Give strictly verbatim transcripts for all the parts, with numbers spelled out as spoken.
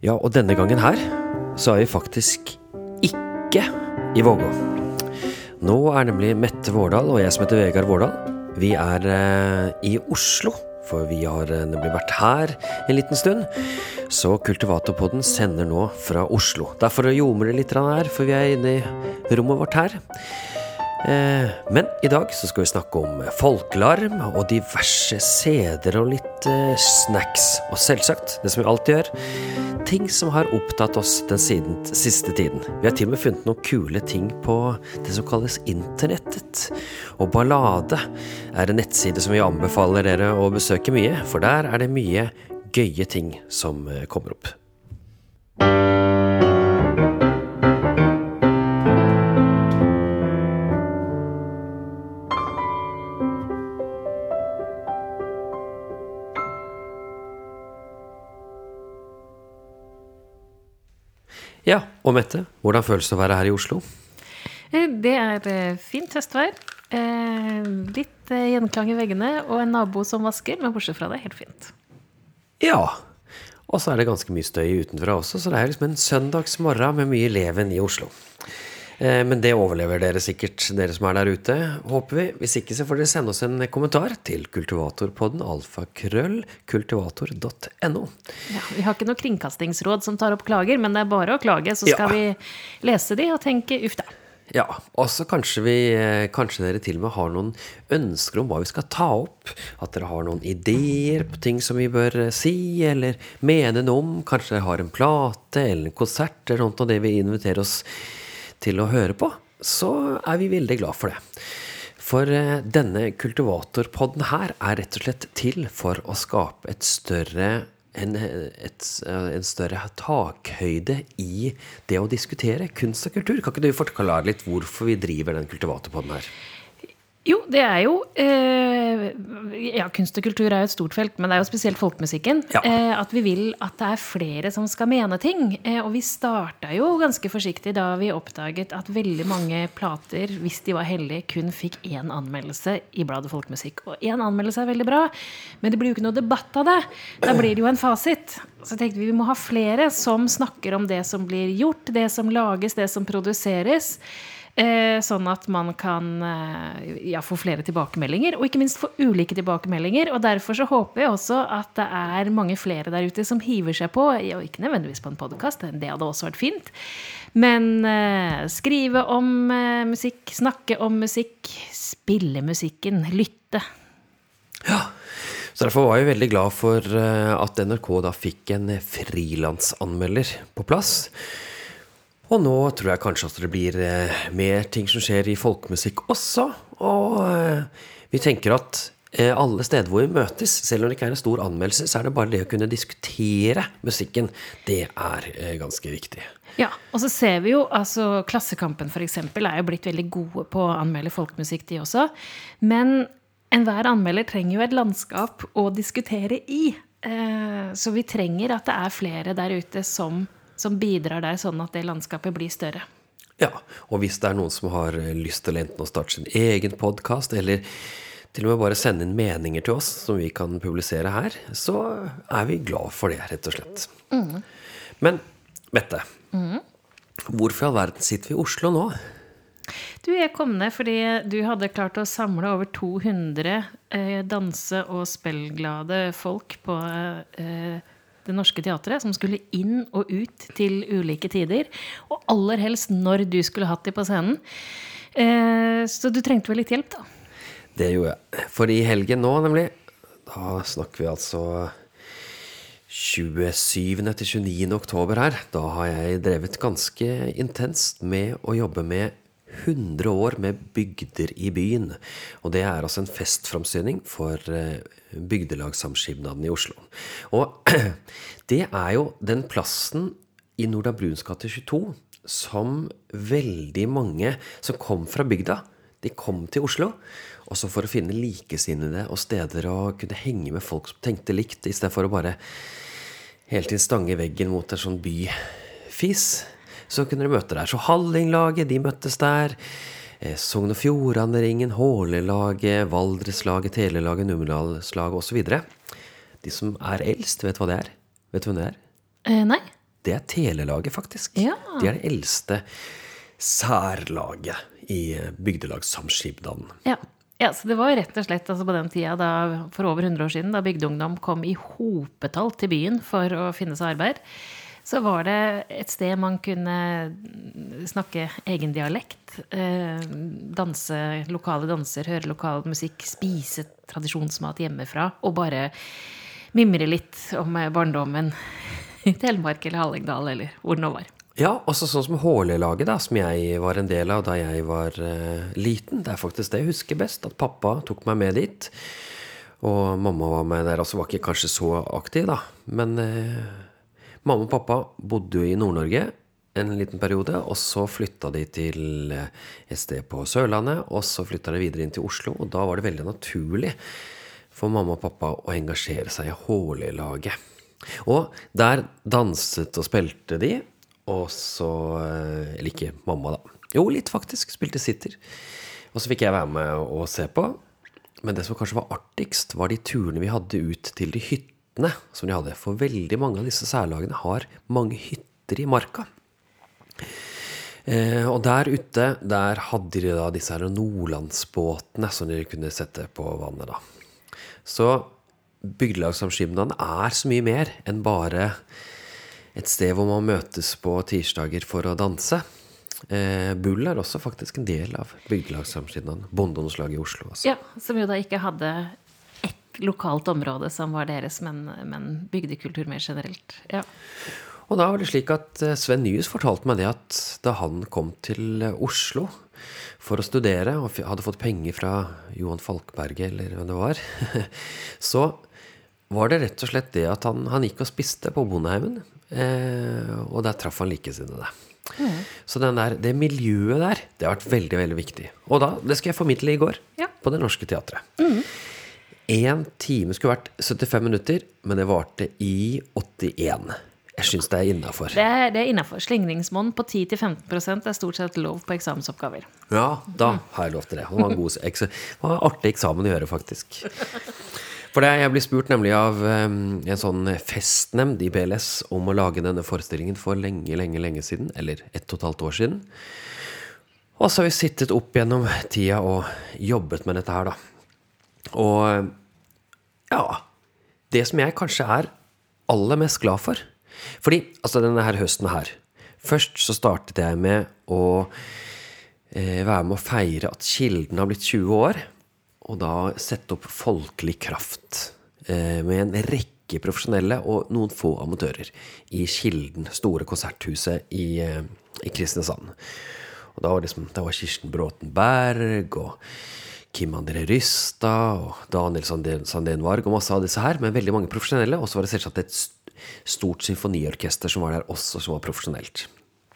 Ja, og denne gangen her så er vi faktisk ikke i Vågå. Nå er nemlig Mette Vårdal og jeg som heter Vegard Vårdal. Vi er eh, i Oslo, for vi har eh, nemlig vært her en liten stund. Så Kultivatorpodden sender nå fra Oslo. Derfor ljomer det litt her, for vi er inne i rommet vårt her. Eh, men i dag så skal vi snakke om folkelarm og diverse seder og litt eh, snacks. Og selvsagt, det som vi alltid gjør, ting som har opptatt oss den siden, siste tiden. Vi har til og med funnet noen kule ting på det som kalles internettet. Og Ballade er en nettside som vi anbefaler dere å besøke mye, for der er det mye gøye ting som eh, kommer opp. Ja, og Mette, hvordan føles det å være her i Oslo? Det er fint høstvær, litt gjenklang i veggene og en nabo som vasker, men bortsett fra det, helt fint. Ja, og så er det ganske mye støy utenfra også, så det er liksom en søndagsmorgen med mye leven i Oslo. Men det overlever dere sikkert, dere som er der ute, håper vi. Hvis ikke så får dere sende oss en kommentar til kultivatorpodden alfakrøll kultivator punktum no. Ja, vi har ikke noe kringkastingsråd som tar opp klager, men det er bare å klage, så skal ja. vi lese de og tenke uff da. Ja, og så kanskje, vi, kanskje dere til og med har noen ønsker om hva vi skal ta opp, at dere har noen ideer på ting som vi bør si, eller mene noe om, kanskje dere har en plate eller en konsert, eller noe av det vi inviterer oss til å høre på, så er vi veldig glad for det. For eh, denne kultivatorpodden her er rett og slett til for å skape et større, en, et, en større takhøyde i det å diskutere kunst og kultur. Kan ikke du forklare litt hvorfor vi driver den kultivatorpodden her? Jo, det er jo, eh, ja, kunst og kultur er jo et stort felt, men det er jo spesielt folkemusikken, ja. eh, at vi vil at det er flere som skal mene ting, eh, og vi startet jo ganske forsiktig da vi oppdaget at veldig mange plater, hvis de var heldige, kun fikk en anmeldelse i bladet Folkemusikk, og en anmeldelse er veldig bra, men det blir jo ikke noe debatt av det, da blir det jo en fasit. Så tenkte vi vi må ha flere som snakker om det som blir gjort, det som lages, det som produseres, Eh, sånn at man kan eh, ja, få flere tilbakemeldinger, og ikke minst få ulike tilbakemeldinger, og derfor så håper jeg også at det er mange flere der ute som hiver seg på, og ikke nødvendigvis på en podcast, det hadde også vært fint, men eh, skrive om eh, musikk, snakke om musikk, spille musikken, lytte. Ja, så derfor var jeg veldig glad for uh, at N R K da fikk en frilansanmelder på plass. Og nå tror jeg kanskje at det blir eh, mer ting som skjer i folkemusikk også, og eh, vi tenker at eh, alle steder hvor vi møtes, selv om det ikke er en stor anmeldelse, så er det bare det å kunne diskutere musikken, det er eh, ganske viktig. Ja, og så ser vi jo, altså Klassekampen for eksempel er jo blitt veldig gode på å anmelde folkemusikk de også, men enhver anmelder trenger jo et landskap å diskutere i, eh, så vi trenger at det er flere der ute som som bidrar der sånn at det landskapet blir større. Ja, og hvis det er noen som har lyst til enten å starte sin egen podcast, eller til og med bare sende inn meninger til oss som vi kan publisere her, så er vi glad for det, rett og slett. Mm. Men, Mette, mm. hvorfor i all verden sitter vi i Oslo nå? Du, jeg kom ned fordi du hadde klart å samle over to hundre eh, danse- og spillglade folk på eh, Det Norske Teatret, som skulle inn og ut til ulike tider, og aller helst når du skulle hatt de på scenen. Eh, så du trengte vel litt hjelp da? Det gjorde jeg. For i helgen nå, nemlig, da snakker vi altså tjuesyvende til tjueniende oktober her. Da har jeg drevet ganske intenst med å jobbe med hundre år med bygder i byen, og det er altså en festframsyning for bygdelagssamskipnaden i Oslo. Og det er jo den plassen i Nordre Bruns gate tjueto som veldig mange som kom fra bygda, de kom til Oslo, også for å finne likesinnede og steder å kunne henge med folk som tenkte likt, i stedet for å bare helt til stange i veggen mot en sånn byfis. Så kunne de møte der. Så Hallinglaget, de møttes der. Sogn og Fjordane-ringen, Hålelaget, Valdreslaget, Telelaget, Numedalslaget og så videre. De som er eldst, vet hva det er? Vet du hvem det er? Eh, nei. det er telelaget faktisk. Ja. Det er det eldste særlaget i bygdelagssamskipnaden. Ja. Ja, så det var jo rett og slett altså på den tida, da, for over hundre år siden, da bygdeungdom kom i hopetall til byen for å finne seg arbeid, så var det et sted man kunne snakke egen dialekt, eh, danse lokale danser, høre lokal musikk, spise tradisjonsmat hjemmefra, og bare mimre litt om barndommen i Telemark eller Hallingdal, eller hvor det nå var. Ja, også sånn som Hårle-laget da, som jeg var en del av da jeg var uh, liten. Det er faktisk det jeg husker best, at pappa tok meg med dit. Og mamma var med der, altså var ikke kanskje så aktiv da. Men uh, mamma og pappa bodde jo i Nord-Norge en liten periode, og så flyttet de til uh, et sted på Sørlandet, og så flyttet de videre inn til Oslo, og da var det veldig naturlig for mamma og pappa å engasjere seg i Hårle-laget. Og der danset og spilte de, og så, eller ikke mamma da, jo litt faktisk, spilte sitter. Og så fikk jeg være med og se på. Men det som kanskje var artigst var de turene vi hadde ut til de hyttene som de hadde. For veldig mange av disse særlagene har mange hytter i marka. Eh, og der ute, der hadde de da disse her nordlandsbåtene som de kunne sette på vannet da. Så bygdelagsamskipnaden er så mye mer enn bare et sted hvor man møtes på tirsdager for å danse. Eh, Bull er også faktisk en del av bygdelagsamskipnaden, Bondeåndslaget i Oslo. Altså. Ja, som jo da ikke hadde et lokalt område som var deres, men, men bygdekultur mer generelt. Ja. Og da var det slik at Sven Nyhus fortalte meg det at da han kom til Oslo for å studere, og hadde fått penger fra Johan Falkberget, eller hva det var, så var det rett og slett det at han, han gikk og spiste på Bondeheimen, eh, og der traff han likesinnede. Mm. Så den der, det miljøet der, det har vært veldig, veldig viktig. Og da, det skal jeg formidle i går, ja. På Det Norske Teatret. Mm. En time skulle vært syttifem minutter, men det varte i åttien. Jeg synes det er innenfor. Det er, det er innenfor. Slingringsmånd på ti til femten prosent er stort sett lov på eksamensoppgaver. Ja, da har jeg lov til det. Det var en god, det var en artig eksamen å gjøre, faktisk. For det, jeg ble spurt nemlig av um, en sånn festnemnd i B L S om å lage denne forestillingen for lenge, lenge, lenge siden, eller ett og et halvt år siden. Og så har vi sittet opp gjennom tida og jobbet med dette her da. Og ja, det som jeg kanskje er aller mest glad for, fordi, altså denne her høsten her, først så startet jeg med å eh, være med å feire at Kilden har blitt tjue år, og da sette opp folkelig kraft eh, med en rekke profesjonelle og noen få amatører i Kilden, store konserthuset i, eh, i Kristiansand. Og da var det liksom, det var Kirsten Bråtenberg og Kim André Rystad og Daniel Sandén-Varg og masse av disse her, men veldig mange profesjonelle, og så var det selvsagt et stort symfoniorkester som var der også, som var profesjonelt.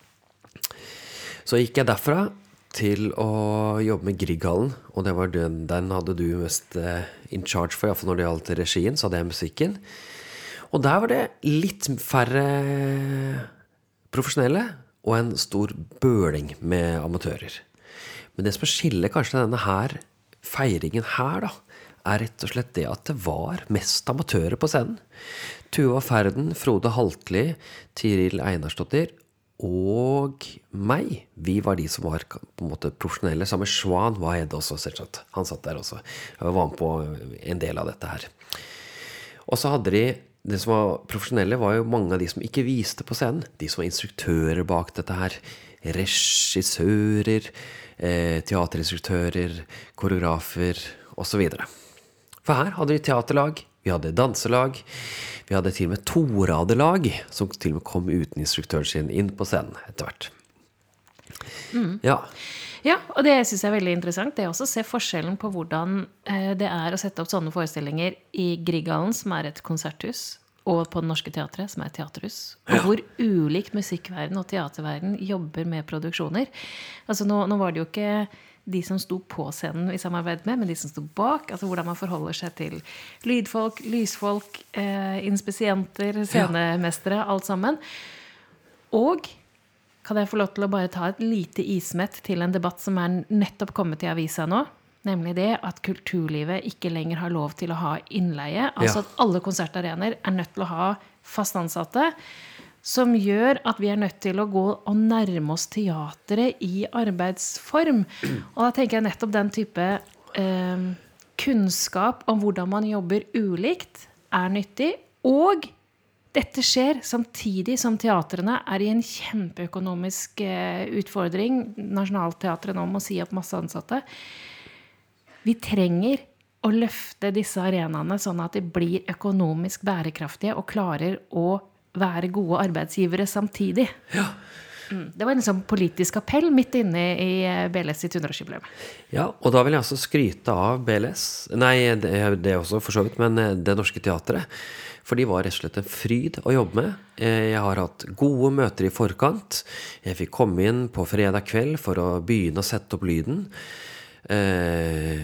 Så gikk jeg derfra til å jobbe med Grieghallen, og det var den, den hadde du mest uh, in charge for, i hvert fall når det gjaldt regien, så hadde jeg musikken. Og der var det litt færre profesjonelle, og en stor bøling med amatører. Men det som skiller kanskje denne her, feiringen her da, er rett og slett det at det var mest amatører på scenen. Tuva Ferden, Frode Haltli, Tiril Einarsdottir og meg. Vi var de som var på en måte profesjonelle. Sammen med Schwan var Hedde også, selvsagt. Han satt der også. Jeg var med på en del av dette her. Og så hadde de, det som var profesjonelle var jo mange av de som ikke viste på scenen. De som var instruktører bak dette her. Regissører, eh, teaterinstruktører, koreografer og så videre. For her hadde vi teaterlag, vi hadde danselag, vi hadde til og med toradelag, som til og med kom uten instruktøren sin inn på scenen etter hvert. Mm. Ja. Ja, og det synes jeg er veldig interessant. Det er også å se forskjellen på hvordan eh, det er å sette opp sånne forestillinger i Grieghallen, som er et konserthus, og på Det Norske Teatret, som er et teaterhus. Og ja. Hvor ulikt musikkverden og teaterverden jobber med produksjoner. Altså nå, nå var det jo ikke de som sto på scenen i samarbeid med, men de som sto bak, altså hvordan man forholder seg til lydfolk, lysfolk, eh, inspisienter, scenemestere, alt sammen. Og kan jeg få lov til å bare ta et lite ismett til en debatt som er nettopp kommet i avisa nå, nemlig det at kulturlivet ikke lenger har lov til å ha innleie, altså ja. At alle konsertarener er nødt til å ha fast ansatte, som gjør at vi er nødt til å gå og nærme oss teateret i arbeidsform. Og da tenker jeg nettopp den type eh, kunnskap om hvordan man jobber ulikt er nyttig, og dette skjer samtidig som teatrene er i en kjempeøkonomisk eh, utfordring. Nationalteatret nå må si opp masse ansatte. Vi trenger å løfte disse arenaene sånn at de blir økonomisk bærekraftige og klarer å være gode arbeidsgivere samtidig. Ja. Mm. Det var en sånn politisk appell midt inne i B L S sitt hundreårsjubileum. Ja, og da vil jeg også skryte av B L S. Nei, det, det er også for så vidt, men Det Norske Teatret. For de var rett og slett en fryd å jobbe med. Jeg har hatt gode møter i forkant. Jeg fikk komme inn på fredag kveld for å begynne å sette opp lyden. Eh,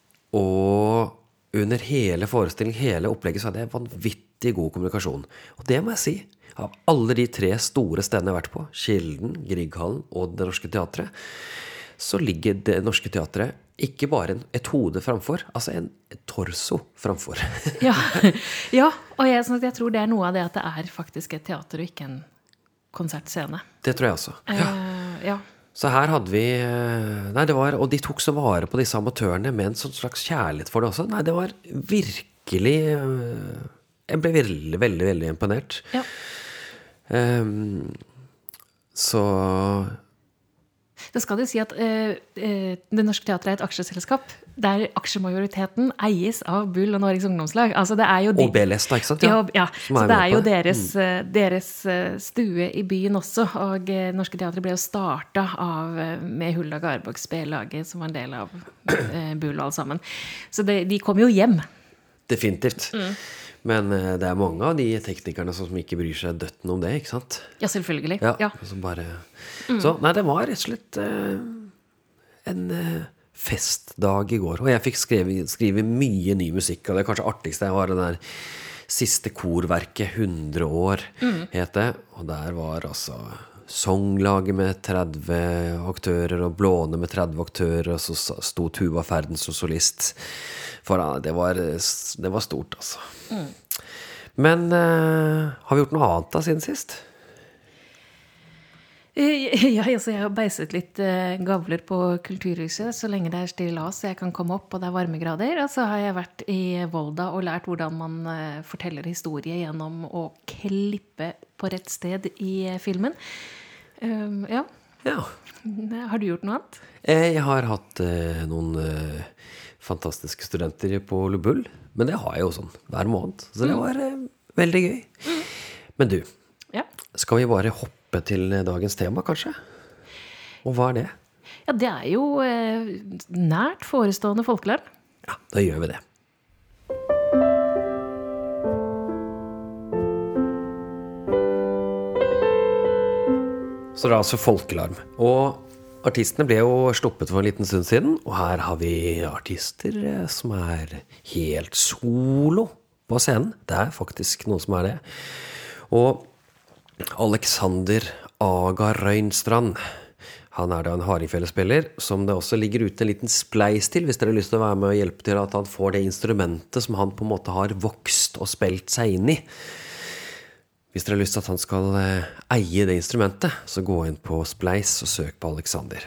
og under hele forestillingen, hele opplegget, så hadde jeg vanvittig god kommunikasjon. Og det må jeg si, av alle de tre store stedene jeg har vært på, Kilden, Grieghallen og Det Norske Teatret, så ligger Det Norske Teatret ikke bare en, et hode framfor, altså en et torso framfor. ja, ja, og jeg, sånn jeg tror det er noe av det at det er faktisk et teater og ikke en konsertscene. Det tror jeg også. Ja. Uh, ja. Så her hadde vi, nei det var, og de tok så vare på disse amatørene med en sånn slags kjærlighet for det også. Nei, det var virkelig, jeg ble veldig, veldig, veldig imponert. Ja. Um, så... Det skal jo si at uh, uh, Det Norske Teatret er et aksjeselskap der aksjemajoriteten eies av Bull og Norges ungdomslag. Altså det er jo de, og B L S da, ikke sant? Ja, ja. Så det er jo det. deres, mm. deres stue i byen også, og uh, Norske Teatret ble jo startet av, med Hulda Garboks B-laget, som var en del av uh, Bull alle sammen. Så det, de kom jo hjem. Definitivt. Mm. Men uh, det er mange av de teknikerne som ikke bryr seg døtten om det, ikke sant? Ja, selvfølgelig. Ja, ja. Som bare... Mm. Så, nei, det var rett og slett uh, en uh, festdag i går, og jeg fikk skrive, skrive mye ny musikk, og det kanskje artigste var det der siste korverket, hundre år, mm. het det, og der var altså songlaget med tretti aktører, og Blåne med tretti aktører, og så sto Tuva Ferden som solist, for uh, det, var, det var stort, altså. Mm. Men uh, har vi gjort noe annet da siden sist? Ja, altså jeg har beiset litt uh, gavler på Kulturhuset så lenge det er stillas så jeg kan komme opp og det er varmegrader. Og så har jeg vært i Volda og lært hvordan man uh, forteller historie gjennom å klippe på rett sted i uh, filmen. Um, ja. ja. Har du gjort noe annet? Jeg har hatt uh, noen uh, fantastiske studenter på Lubull, men det har jeg jo sånn hver måned. Så det var uh, veldig gøy. Mm. Men du, ja. Skal vi bare hoppe til dagens tema, kanskje? Og hva er det? Ja, det er jo eh, nært forestående folkelarm. Ja, da gjør vi det. Så det er altså folkelarm. Og artistene ble jo sluppet for en liten stund siden, og her har vi artister som er helt solo på scenen. Det er faktisk noe som er det. Og Alexander Aga Røynstrand, han er da en hardingfele-spiller som det også ligger ute en liten spleis til hvis dere har lyst til å være med og hjelpe til at han får det instrumentet som han på en måte har vokst og spilt seg inn i. Hvis dere har lyst til at han skal eie det instrumentet, så gå inn på Spleis og søk på Alexander.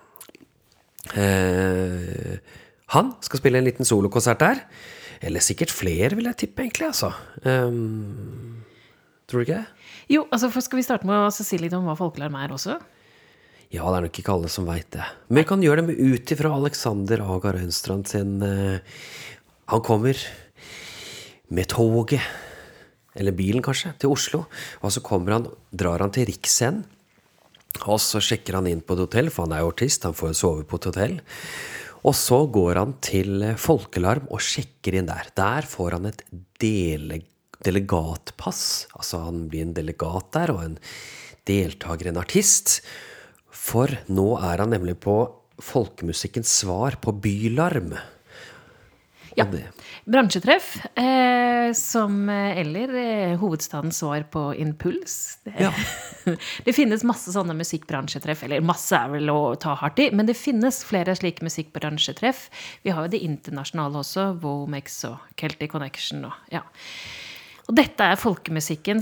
Eh, han skal spille en liten solokonsert der, eller sikkert flere vil jeg tippe egentlig, altså. Um, tror du ikke det? Jo, altså skal vi starte med å si litt om hva folkelarm er også? Ja, det er nok ikke alle som vet det. Men vi kan gjøre det med ut ifra Alexander Aga Røynstrand sin... Uh, han kommer med toget, eller bilen kanskje, til Oslo. Og så kommer han, drar han til Riksen, og så sjekker han inn på et hotell, for han er jo artist, han får sove på et hotell. Og så går han til folkelarm og sjekker inn der. Der får han et delegg delegatpass, altså han blir en delegat der, og en deltaker, en artist, for nå er han nemlig på folkemusikkens svar på bylarm. Ja, bransjetreff, eh, som, eller eh, hovedstadens svar på impuls. Det, ja. Det finnes masse sånne musikkbransjetreff, eller masse er vel å ta hardt i, men det finnes flere slike musikkbransjetreff. Vi har jo det internasjonale også, Womex og Celtic Connection, og ja. Og dette er folkemusikkens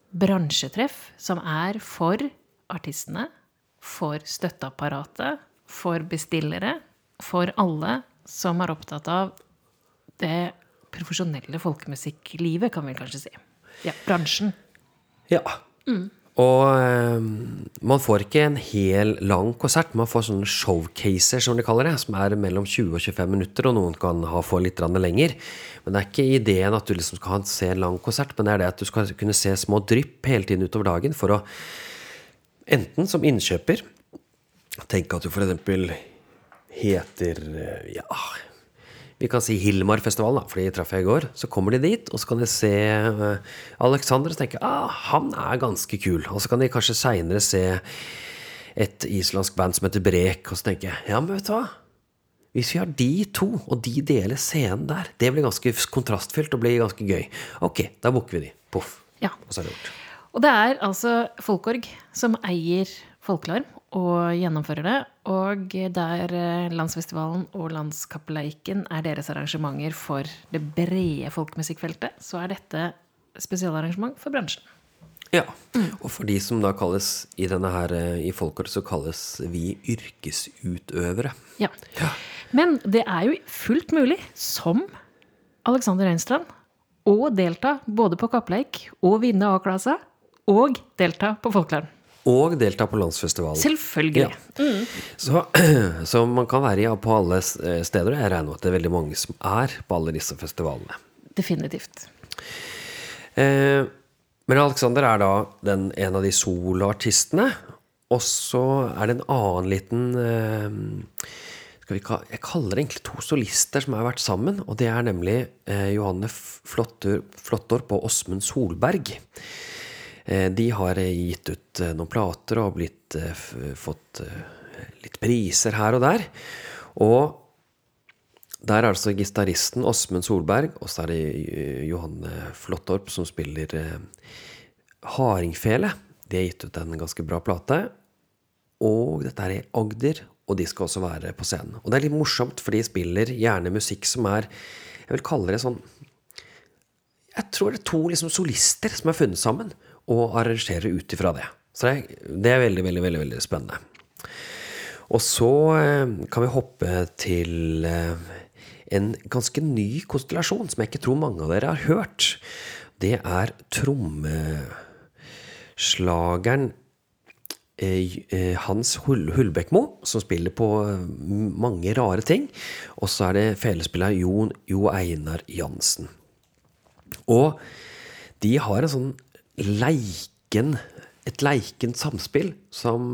bransjetreff som er for artistene, for støtteapparatet, for bestillere, for alle som er opptatt av det profesjonelle folkemusikklivet, kan vi kanskje si. Ja, bransjen. Ja. Mm. Og eh, man får ikke en hel lang konsert, man får sånne showcaser som de kaller det, som er mellom tjue og tjuefem minutter, og noen kan ha få litt lenger. Men det er ikke ideen at du liksom skal se en lang konsert, men det er det at du skal kunne se små drypp hele tiden utover dagen, for å enten som innkjøper, tenke at du for eksempel heter, ja, vi kan si Hilmar-festivalen da, fordi jeg traff jeg i går, så kommer de dit, og så kan de se uh, Alexander og tenke, ah, han er ganske kul, og så kan de kanskje senere se et islandsk band som heter Brek, og så tenker jeg, ja, men vet du hva? Hvis vi har de to, og de deler scenen der, det blir ganske kontrastfylt og blir ganske gøy. Ok, da bukker vi de. Puff. Ja. Og så er det gjort. Og det er altså Folkorg som eier Folklarm og gjennomfører det, og der Landsfestivalen og Landskapelleiken er deres arrangementer for det brede folkemusikkfeltet, så er dette spesialarrangement for bransjen. Ja, mm. Og for de som da kalles i denne her, i Folkorg, så kalles vi yrkesutøvere. Ja, ja. Men det er jo fullt mulig, som Alexander Reinstrand, å delta både på Kappleik og vinne A-klassa, og delta på Folklarm. Og delta på Landsfestivalen. Selvfølgelig. Ja. Mm. Så, så man kan være ja, på alle steder, og jeg regner med at det er veldig mange som er på alle disse festivalene. Definitivt. Eh, men Alexander er da den, en av de soloartistene, og så er det en annen liten, eh, skal vi kalle, jeg kaller det egentlig to solister som har vært sammen, og det er nemlig eh, Johanne Flottor, Flottorp og Åsmund Solberg. De har gitt ut noen plater og blitt, fått litt priser her og der. Og der er altså gitaristen Åsmund Solberg, og så er det Johanne Flottorp som spiller Hardingfele. De har gitt ut en ganske bra plate. Og dette er i Agder, og de skal også være på scenen. Og det er litt morsomt, for de spiller gjerne musikk som er, jeg vil kalle det sånn, jeg tror det er to liksom solister som er funnet sammen, og arrangerer ut ifra det. Så det er, det er veldig, veldig, veldig, veldig spennende. Og så eh, kan vi hoppe til eh, en ganske ny konstellasjon, som jeg ikke tror mange av dere har hørt. Det er trommeslageren eh, Hans Hull, Hullbækmo, som spiller på mange rare ting. Og så er det felespiller Jo, Jo Einar Jansen. Og de har en sånn leiken, et leikent samspill som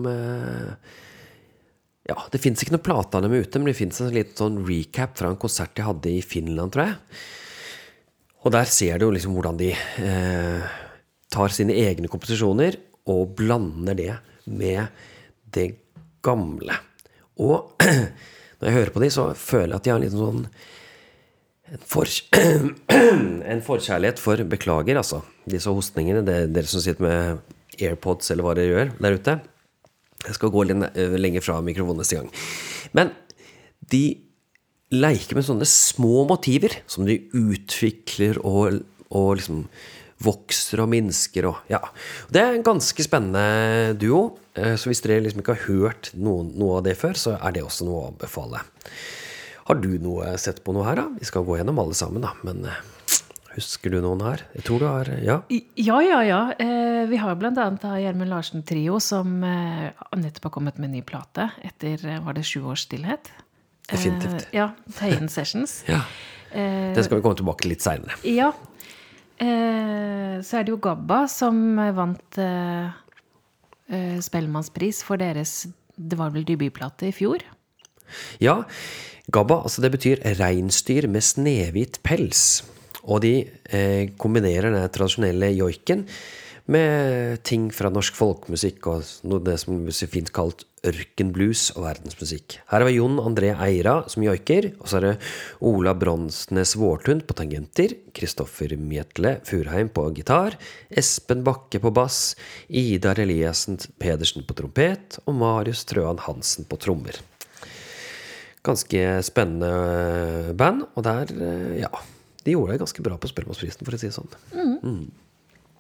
ja, det finnes ikke noen plate av dem ute, men det finnes en litt sånn recap fra en konsert de hadde i Finland, tror jeg. Og der ser du jo liksom hvordan de eh, tar sine egne komposisjoner og blander det med det gamle. Og når jeg hører på de, så føler jeg at de har en liten sånn En, for, en forkjærlighet for, beklager altså, disse hostningene, det er dere som sitter med AirPods eller hva dere gjør der ute. Jeg skal gå litt lenger fra mikrofonen neste gang. Men de leker med sånne små motiver som de utvikler og, og liksom vokser og minsker. Og, ja. Det er en ganske spennende duo, så hvis dere liksom ikke har hørt noe, noe av det før, så er det også noe å anbefale. Har du noe sett på noe her da? Vi skal gå gjennom alle sammen da, men husker du noen her? Jeg tror du har, ja? Ja, ja, ja. Eh, vi har blant annet Gjermund Larsen Trio, som eh, nettopp har kommet med en ny plate etter, var det sju års stillhet? Definitivt. Eh, ja, Tøyen Sessions. Ja, det skal vi komme tilbake litt senere. Ja. Eh, så er det jo Gabba som vant eh, Spellemannspris for deres, det var vel debutplate i fjor? Ja, Gabba, altså det betyr reinsdyr med snehvit pels, og de eh, kombinerer den tradisjonelle joiken med ting fra norsk folkemusikk og noe det som er fint kalt ørkenblues og verdensmusikk. Her er det Jon André Eira som joiker, og så er det Ola Bronsnes Vårtund på tangenter, Kristoffer Mjetle Furheim på gitar, Espen Bakke på bass, Idar Eliassen Pedersen på trompet, og Marius Trøan Hansen på trommer. Ganske spennende band, og der, ja, de gjorde det ganske bra på Spellemannsprisen, for å si det sånn. Mm. Mm.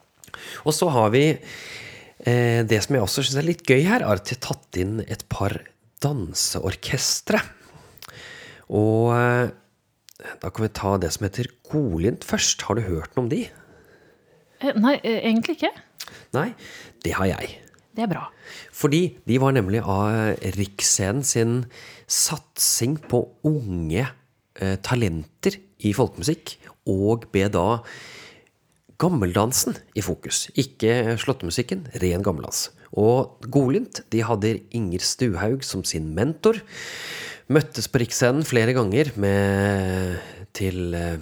Og så har vi eh, det som jeg også synes er litt gøy her, er at jeg har tatt inn et par danseorkestre. Og eh, da kan vi ta det som heter Golint først. Har du hørt noe om de? Nei, egentlig ikke. Nei, det har jeg. Det er bra. Fordi de var nemlig av Riksscenen sin satsing på unge eh, talenter i folkemusikk, og be da gammeldansen i fokus. Ikke slåttemusikken, ren gammeldans. Og Golint, de hadde Inger Stuhaug som sin mentor. Møttes på Riksscenen flere ganger med, til eh,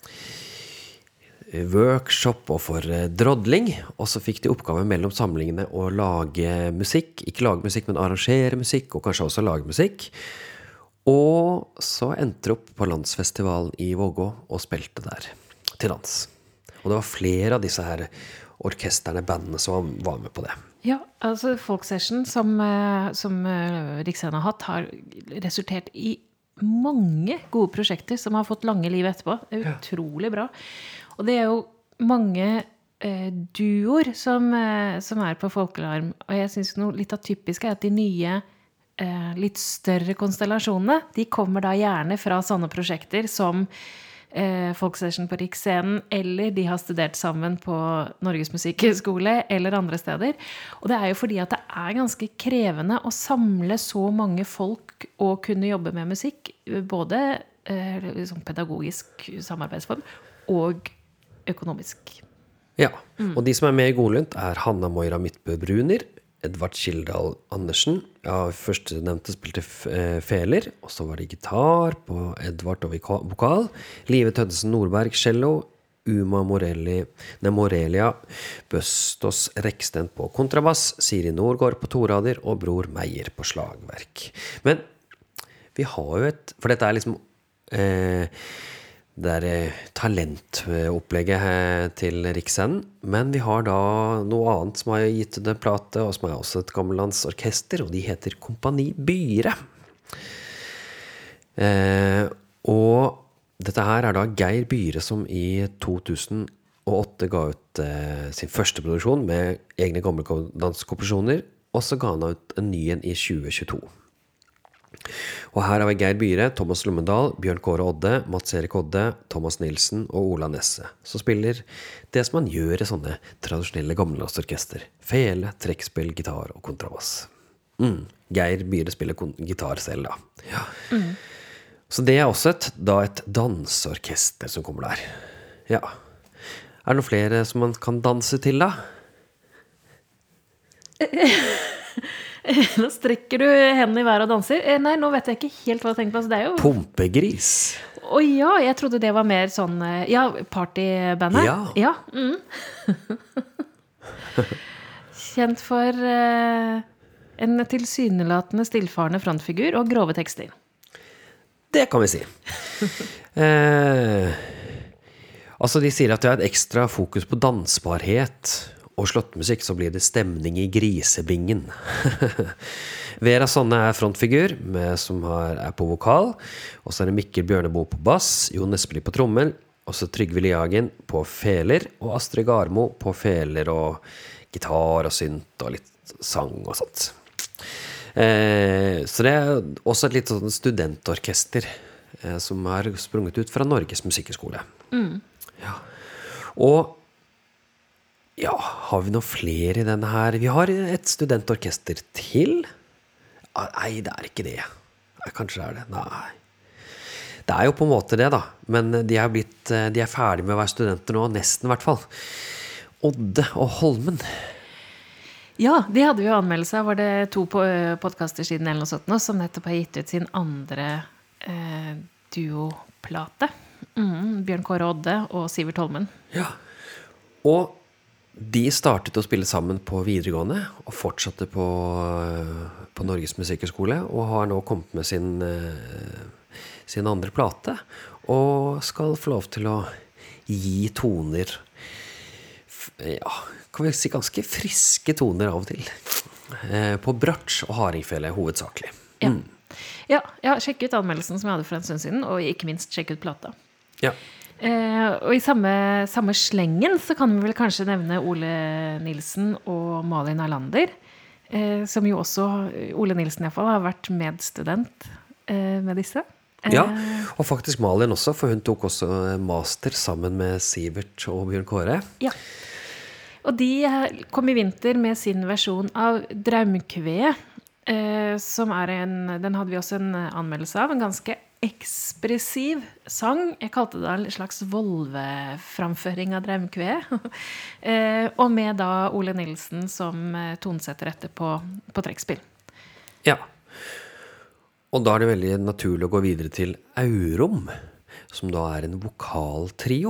workshop og for eh, drodling, og så fikk de oppgave mellom samlingene å lage musikk, ikke lage musikk, men arrangere musikk, og kanskje også lage musikk. Og så endte de opp på landsfestivalen i Vågå og spilte der til dans. Og det var flere av disse her orkesterne, bandene som var med på det. Ja, altså Folksession som, som Riksscenen har hatt, har resultert i mange gode prosjekter som har fått lange liv etterpå. Det er utrolig bra. Og det er jo mange eh, duoer som, eh, som er på Folkealarm. Og jeg synes noe litt av typisk er at de nye, eh, litt større konstellasjonene, de kommer da gjerne fra sånne prosjekter som eh, Folksession på Riksscenen, eller de har studert sammen på Norges Musikkhøgskole, eller andre steder. Og det er jo fordi at det er ganske krevende å samle så mange folk og kunne jobbe med musikk, både eh, liksom pedagogisk samarbeidsform og økonomisk. Ja, mm. Og de som er med i Golint er Hanna Moira Midtbø Bruner, Edvard Skildal Andersen, ja, første nevnte spilte feler, og så var det gitar på Edvard og vokal, Live Tøddesen Nordberg, cello, Uma Morelli, nei, Morelia Bøstos Reksten på kontrabass, Siri Nordgård på torader, og Bror Meier på slagverk. Men vi har jo et, for dette er liksom eh, det er talentopplegget til Riksscenen, men vi har da noe annet som har gitt det plate, og som er også et gammellandsorkester, og de heter Kompani Byre. Eh, og dette her er da Geir Byre som i to tusen og åtte ga ut eh, sin første produksjon med egne gammeldanskomposisjoner, og så ga han ut en ny en i tjue tjueto. Og her har vi Geir Byre, Thomas Lummendal, Bjørn Kåre Odde, Mats Erik Odde, Thomas Nilsen og Ola Nesse, som spiller det som man gjør i sånne tradisjonelle gammellandsorkester: fele, trekkspill, gitar og kontrabass. mm. Geir Byre spiller gitar selv da. Ja. Mm. Så det er også et, da et danseorkester som kommer der. Ja. Er det noen flere som man kan danse til da? Nå strekker du hendene i været og danser. Nei, nå vet jeg ikke helt hva jeg tenker på. Det er jo... Pumpegris. Å ja, jeg trodde det var mer sånn, ja, partybandet. Ja. Ja. Mm. Kjent for uh, en tilsynelatende stillfarende frontfigur og grove tekster. Det kan vi si. eh, altså, de sier at det er et ekstra fokus på dansbarhet og slåttmusikk, så blir det stemning i grisebingen. Vera Sonne er frontfigur, med, som har, er på vokal, og så er det Mikkel Bjørnebo på bass, Jon Espelid på trommel, og så Trygve Liagen på feler, og Astrid Garmo på feler og gitar og synt og litt sang og sånt. Eh, så det er også et litt sånn studentorkester eh, som er sprunget ut fra Norges Musikkhøgskole. Mm. Ja. Og ja, har vi noen flere i denne her? Vi har et studentorkester til. Nei, det er ikke det. Nei, kanskje det er det. Nei. Det er jo på en måte det da. Men de er, blitt, de er ferdige med å være studenter nå, nesten i hvert fall. Odde og Holmen. Ja, de hadde jo anmeldelse. Var det to podcaster siden eller noe sånt nå, som nettopp har gitt ut sin andre eh, duoplate. Mm, Bjørn Kåre Odde og Sivert Holmen. Ja, og de startet å spille sammen på videregående og fortsatte på, på Norges Musikkhøgskole og har nå kommet med sin, sin andre plate og skal få lov til å gi toner, ja, kan vi si ganske friske toner av og til, på bratsj og hardingfele hovedsakelig. Mm. Ja. Ja, ja, sjekk ut anmeldelsen som jeg hadde for en stund siden, og ikke minst sjekk ut plata. Ja. Eh, og i samme, samme slengen så kan vi vel kanskje nevne Ole Nilsen og Malin Erlander, eh, som jo også, Ole Nilsen i hvert fall, har vært medstudent eh, med disse. Ja, og faktisk Malin også, for hun tok også master sammen med Sivert og Bjørn Kåre. Ja, og de kom i vinter med sin versjon av Draumkve, eh, som er en, den hadde vi også en anmeldelse av, en ganske ekspressiv sang. Jeg kalte det en slags volveframføring av Draumkve, eh, og med da Ole Nilsen som tonsetter etter på, på trekkspill. Ja. Og da er det veldig naturlig å gå videre til Aurum, som da er en vokaltrio.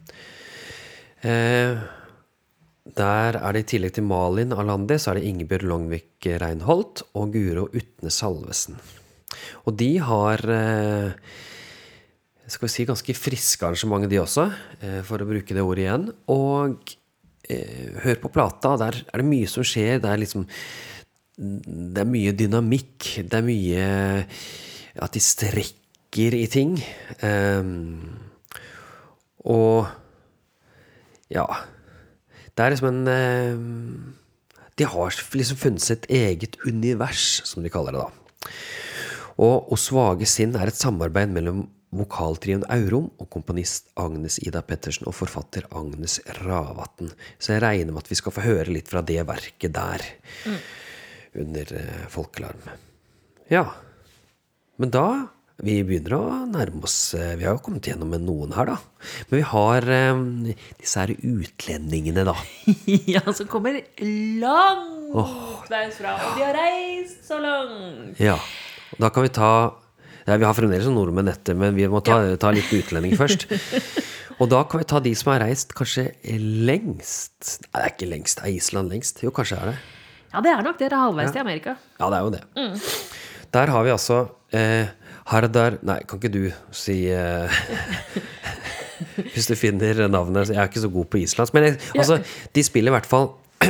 Eh, der er det i tillegg til Malin Erlander, så er det Ingebjørg Longvik Reinholdt og Guro Utne Salvesen. Og de har, eh, skal vi si, ganske friske arrangementer de også, eh, for å bruke det ordet igjen. Og eh, hør på plata, der er det mye som skjer, det er liksom... Det er mye dynamikk, det er mye at de strekker i ting. Um, og ja, det er liksom en um, de har liksom funnet sitt eget univers, som de kaller det da. Og Å svage sinn er et samarbeid mellom vokaltrioen Aurum og komponist Agnes Ida Pettersen og forfatter Agnes Ravatn. Så jeg regner med at vi skal få høre litt fra det verket der. Mm. Under eh, folkelarm. Ja, men da, vi begynner å nærme oss, eh, vi har jo kommet gjennom med noen her da, men vi har eh, disse her utlendingene da. Ja, som kommer langt oh. derfra, og de har reist så langt. Ja, da kan vi ta, ja, vi har fremdeles nordmenn etter, men vi må ta, ja. ta litt utlending først. Og da kan vi ta de som har reist kanskje lengst. Nei, det er ikke lengst, er Island lengst? Jo, kanskje er det. Ja, det er nok det, det er halvveis til Amerika. Ja, det er jo det. Mm. Der har vi altså eh, Hardar, nei, kan ikke du si eh, hvis du finner navnet, jeg er ikke så god på islandsk, men jeg, altså, de spiller i hvert fall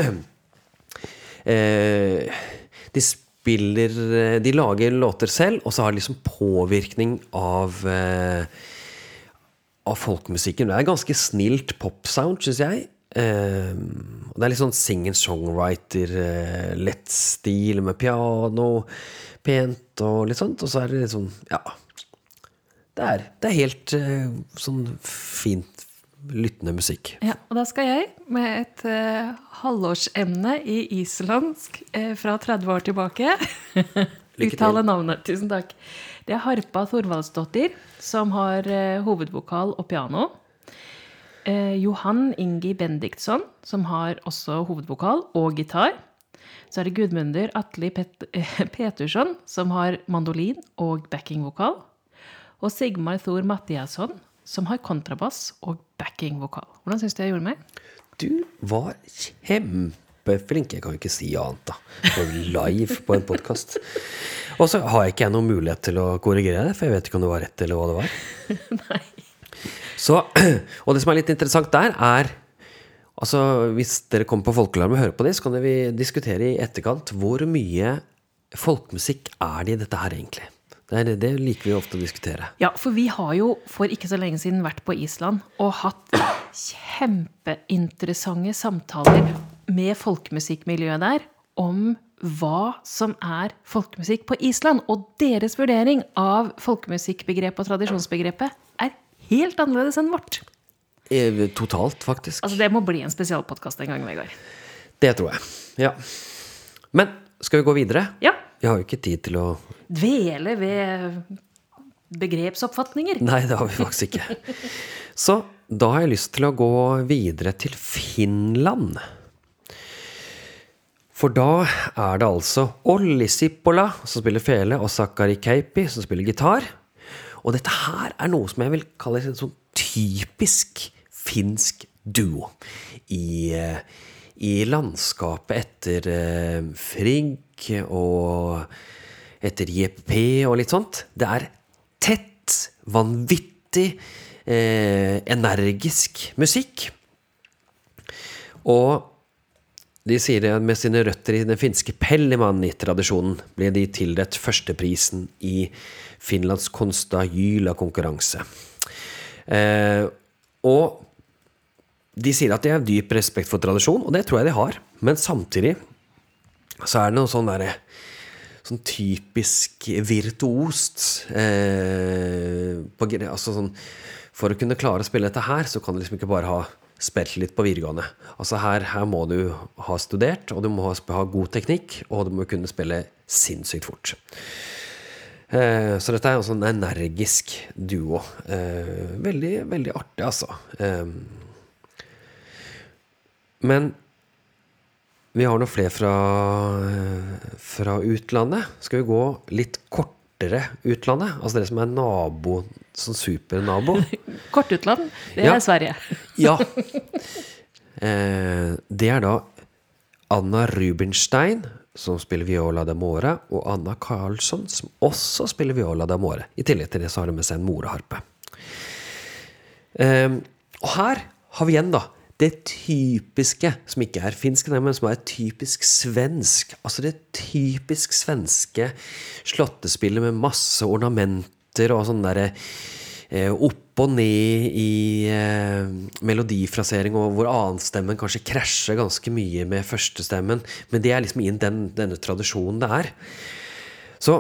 eh, de spiller, de lager låter selv, og så har de liksom påvirkning av eh, av folkemusikken. Det er ganske snilt popsound, synes jeg. Uh, det er litt sånn singer-songwriter uh, lett stil med piano pent og litt sånt, og så er det litt sånn, ja det er, det er helt uh, sånn fint lyttende musikk. Ja, og da skal jeg med et uh, halvårsemne i islandsk uh, fra tretti år tilbake uttale navnet, tusen takk. Det er Harpa Thorvaldsdottir som har uh, hovedvokal og piano. Eh, Johan Ingi Bendiktsson, som har også hovedvokal og gitar. Så er det Gudmundur Atli Pet- eh, Petersson, som har mandolin og backingvokal. Og Sigmar Thor Mattiasson, som har kontrabass og backingvokal. Hvordan synes du jeg gjorde meg? Du var kjempeflink, jeg kan jo ikke si annet da. Og live på en podcast. Og så har jeg ikke jeg noen mulighet til å korrigere det, for jeg vet ikke om det var rett eller hva det var. Nei. Så, og det som er litt interessant der er, altså hvis dere kommer på folkelarm og hører på det, så kan vi diskutere i etterkant hvor mye folkemusikk er det i dette her egentlig. Det, er, det liker vi ofte å diskutere. Ja, for vi har jo for ikke så lenge siden vært på Island og hatt kjempeinteressante samtaler med folkemusikkmiljøet der om hva som er folkemusikk på Island, og deres vurdering av folkemusikkbegrepet og tradisjonsbegrepet er helt annerledes enn vårt. Totalt, faktisk. Altså, det må bli en spesialpodcast en gang, Vegard. Det tror jeg, ja. Men, skal vi gå videre? Ja. Vi har jo ikke tid til å... Dvele ved begrepsoppfatninger. Nei, det har vi faktisk ikke. Så, da har jeg lyst til å gå videre til Finland. For da er det altså Olli Sippola, som spiller fele, og Sakari Keipi, som spiller gitar. Og dette her er noe som jeg vil kalle en sånn typisk finsk duo i, i landskapet etter eh, Frigg og etter J P P og litt sånt. Det er tett, vanvittig, eh, energisk musikk. Og de sier det med sine røtter i den finske Pellimanni-tradisjonen ble de tildelt førsteprisen i Finlands Konsta Jyla-konkurranse. Eh, Og de sier at de har dyp respekt for tradisjon, og det tror jeg de har. Men samtidig så er det noe sånn der, sånn typisk virtuost. Eh, på, altså sånn, for å kunne klare å spille dette her, så kan du liksom ikke bare ha spilt litt på videregående. Altså her, her må du ha studert, og du må ha, ha god teknikk, og du må kunne spille sinnssykt fort. Eh, så dette er en sånn energisk duo. Eh, veldig, veldig artig, altså. Eh, men vi har noe flere fra, fra utlandet. Skal vi gå litt kortere utlandet? Altså det som er nabo, sånn supernabo. Kortutland, det er ja. Sverige. Ja. Eh, det er da Anna Rubinstein, som spiller viola d'amore, og Anna Karlsson, som også spiller viola d'amore. I tillegg til det så har de med seg en moreharpe. Um, og her har vi igjen da, det typiske, som ikke er finsk, men som er typisk svensk. Altså det typisk svenske slottespillet med masse ornamenter og sånn der eh, opp og ned i eh, melodifrasering, og hvor annenstemmen kanskje krasjer ganske mye med førstestemmen, men det er liksom inn den, denne tradisjonen det er. Så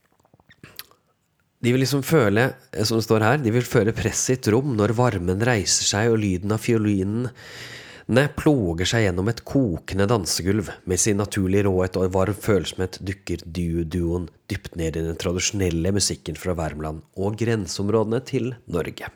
de vil liksom føle, som det står her, de vil føle press i et rom når varmen reiser seg og lyden av fiolinene ploger seg gjennom et kokende dansegulv. Med sin naturlige råhet og varm følsomhet dykker duo-duoen dypt ned i den tradisjonelle musikken fra Värmland og grenseområdene til Norge.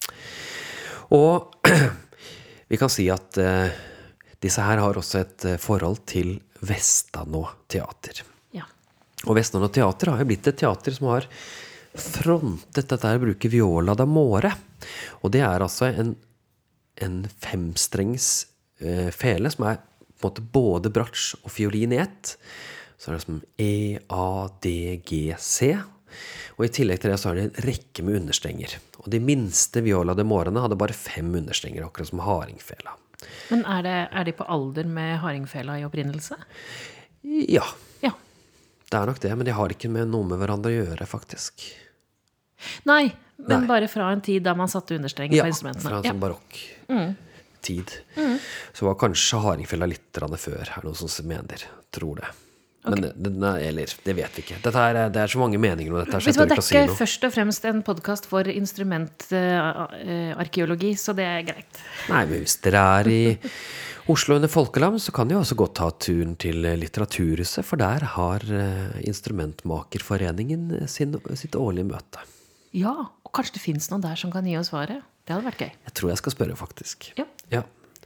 Og vi kan si at uh, disse her har også et uh, forhold til Vestanå teater. Ja. Og Vestanå teater har jo blitt et teater som har frontet dette her å bruke viola d'amore. Og det er altså en en femstrengs eh, fele som er på en måte både bratsj og fiolin i ett. Så er det som E, A, D, G, C. Og i tillegg til det så er det en rekke med understrenger. Og de minste viola d'amorene hadde bare fem understrenger, akkurat som hardingfela. Men er, det, er de på alder med hardingfela i opprinnelse? Ja. Ja. Det er nok det, men de har ikke med noe med hverandre å gjøre, faktisk. Nei, men Nei. Bare fra en tid da man satte understrenger ja, på instrumentene. Ja, fra en sånn barokk mm. tid. Mm. Så var kanskje hardingfela litt før, er noen som mener, tror det. Men okay. det, det, eller, det vet vi ikke. Dette er, det er så mange meninger om dette. Vet du hva, det er ikke først og fremst en podcast for instrumentarkeologi, uh, så det er greit. Nei, men hvis dere er i Oslo under Folkelam, så kan de også godt ta turen til Litteraturhuset, for der har uh, Instrumentmakerforeningen sin, sitt årlige møte. Ja, og kanskje det finnes noen der som kan gi oss svaret. Det hadde vært gøy. Jeg tror jeg skal spørre, faktisk. Ja. Ja.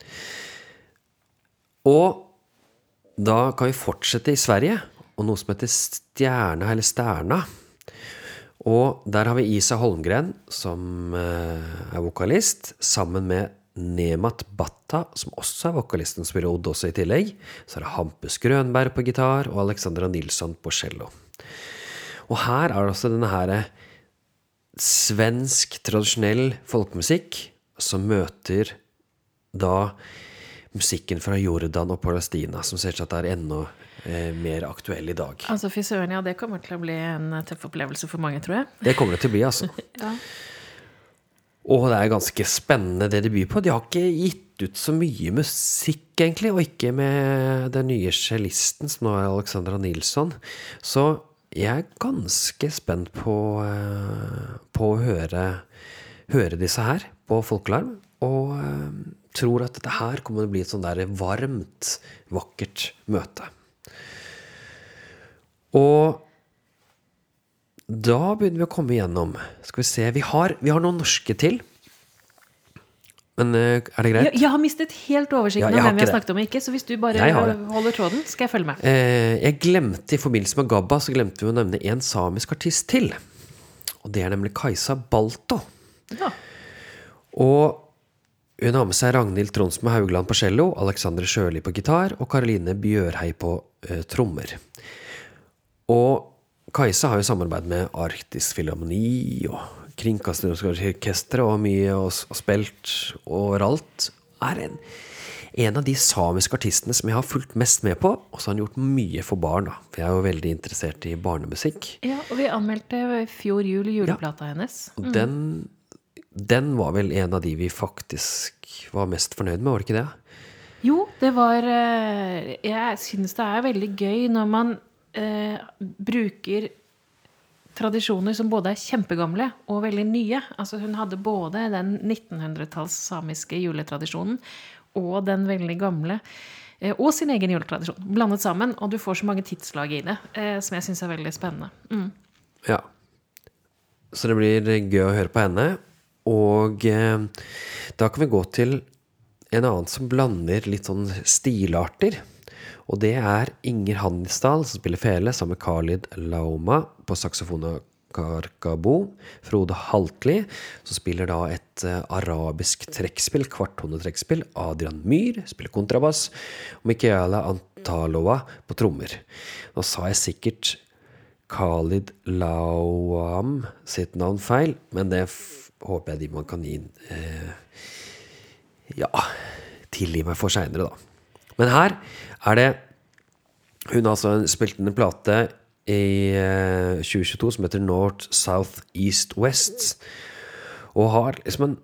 Og da kan vi fortsette i Sverige, og noe som heter Stjerna, eller Sterna. Og der har vi Isa Holmgren, som er vokalist, sammen med Nemat Batta, som også er vokalisten, som spiller Odd også i tillegg. Så er det Hampus Grønberg på gitar, og Alexandra Nilsson på cello. Og her er det også denne her svensk, tradisjonell folkemusikk, som møter da musikken fra Jordan og Palestina, som ser seg at det er enda eh, mer aktuell i dag. Altså, fy søren, ja, det kommer til å bli en tøff opplevelse for mange, tror jeg. Det kommer det til å bli, altså. Ja. Og det er ganske spennende det de byr på. De har ikke gitt ut så mye musikk, egentlig, og ikke med den nye cellisten, som nå er Alexandra Nilsson. Så jeg er ganske spent på, uh, på å høre, høre disse her på Folkelarm, og uh, tror at dette her kommer til å bli et sånn der varmt, vakkert møte. Og da begynner vi å komme igjennom. Skal vi se, vi har, vi har noen norske til. Men er det greit? Jeg, jeg har mistet helt oversikten ja, om hvem vi har snakket om ikke, så hvis du bare holder tråden, skal jeg følge med. Eh, jeg glemte, i forbindelse med Gabba, så glemte vi å nevne en samisk artist til. Og det er nemlig Kajsa Balto. Ja. Og hun har med seg Ragnhild Tronsmo Haugland på cello, Alexandre Sjøli på gitar, og Karoline Bjørhei på eh, trommer. Og Kajsa har jo samarbeid med Arktisk Filharmoni og Kringkastingsorkester og mye og, og spilt overalt. Er en, en av de samiske artistene som jeg har fulgt mest med på, og så har han gjort mye for barn da. For jeg er jo veldig interessert i barnemusikk. Ja, og vi anmeldte fjor jul juleplata ja. hennes. Og den, den var vel en av de vi faktisk var mest fornøyd med, var det ikke det? Jo, det var Jeg synes det er veldig gøy når man eh, bruker tradisjoner som både er kjempegamle og veldig nye. Altså hun hadde både den nittenhundretalls samiske juletradisjonen og den veldig gamle eh, og sin egen juletradisjon blandet sammen, og du får så mange tidslag i det eh, som jeg synes er veldig spennende. Mm. Ja. Så det blir gøy å høre på henne, og eh, da kan vi gå til en annen som blander litt sånn stilarter, og det er Inger Hannisdal som spiller fele sammen med Khalid Lauma på saxofon og karkabo, Frode Haltli som spiller da et uh, arabisk trekkspill, kvarttone-trekkspill, Adrian Myhr spiller kontrabass, og Michaela Antalova på trommer. Nå sa jeg sikkert Khalid Lauam sitt navn feil, men det f- håper jeg de man kan gi eh, ja, tilgi meg for senere da. Men her er det, hun har altså spilt en plate i eh, tjue tjueto som heter North, South, East, West, og har liksom en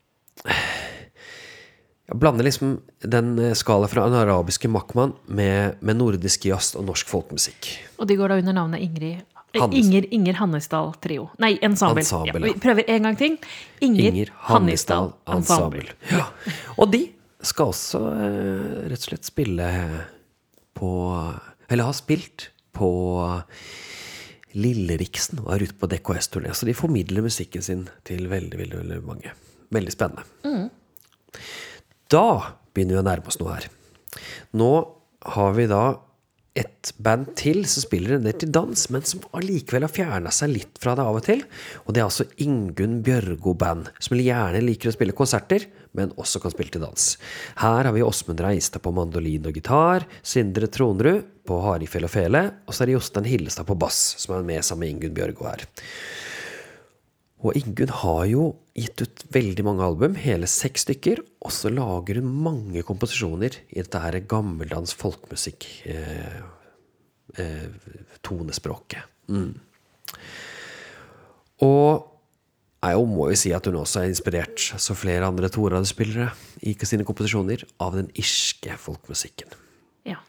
jeg blander liksom den skala fra en arabiske makman med, med nordisk jazz og norsk folkmusikk. Og de går da under navnet Ingrid Hannes. Inger, Inger Hannisdal Trio. Nei, ensemble. Ensemble, ja, vi prøver en gang til. Inger, Inger Hannisdal Hannisdal Ensemble. Ensemble. Ja. Og de skal også eh, rett og slett spille på, eller har spilt på Lilleriksen og er ute på D K S-turné. Så de formidler musikken sin til veldig, veldig, veldig mange. Veldig spennende. Mm. Da begynner vi å nærme oss noe her. Nå har vi da et band til som spiller en del til dans, men som allikevel har fjernet seg litt fra det av og til. Og det er altså Ingunn Bjørgo Band, som gjerne liker å spille konserter, men også kan spille til dans. Her har vi Åsmund Reistad på mandolin og gitar, Sindre Tronrud på Harifjell og Fele, og så er det Jostein Hillestad på bass, som er med sammen med Ingunn Bjørgo her. Og Ingunn har jo gitt ut veldig mange album, hele seks stykker, og så lager hun mange komposisjoner i dette her gammeldans folkmusikk eh, eh, tonespråket. Mm. Og jeg må jo si at hun også er inspirert, så flere andre toradespillere i sine komposisjoner, av den irske folkmusikken. Ja.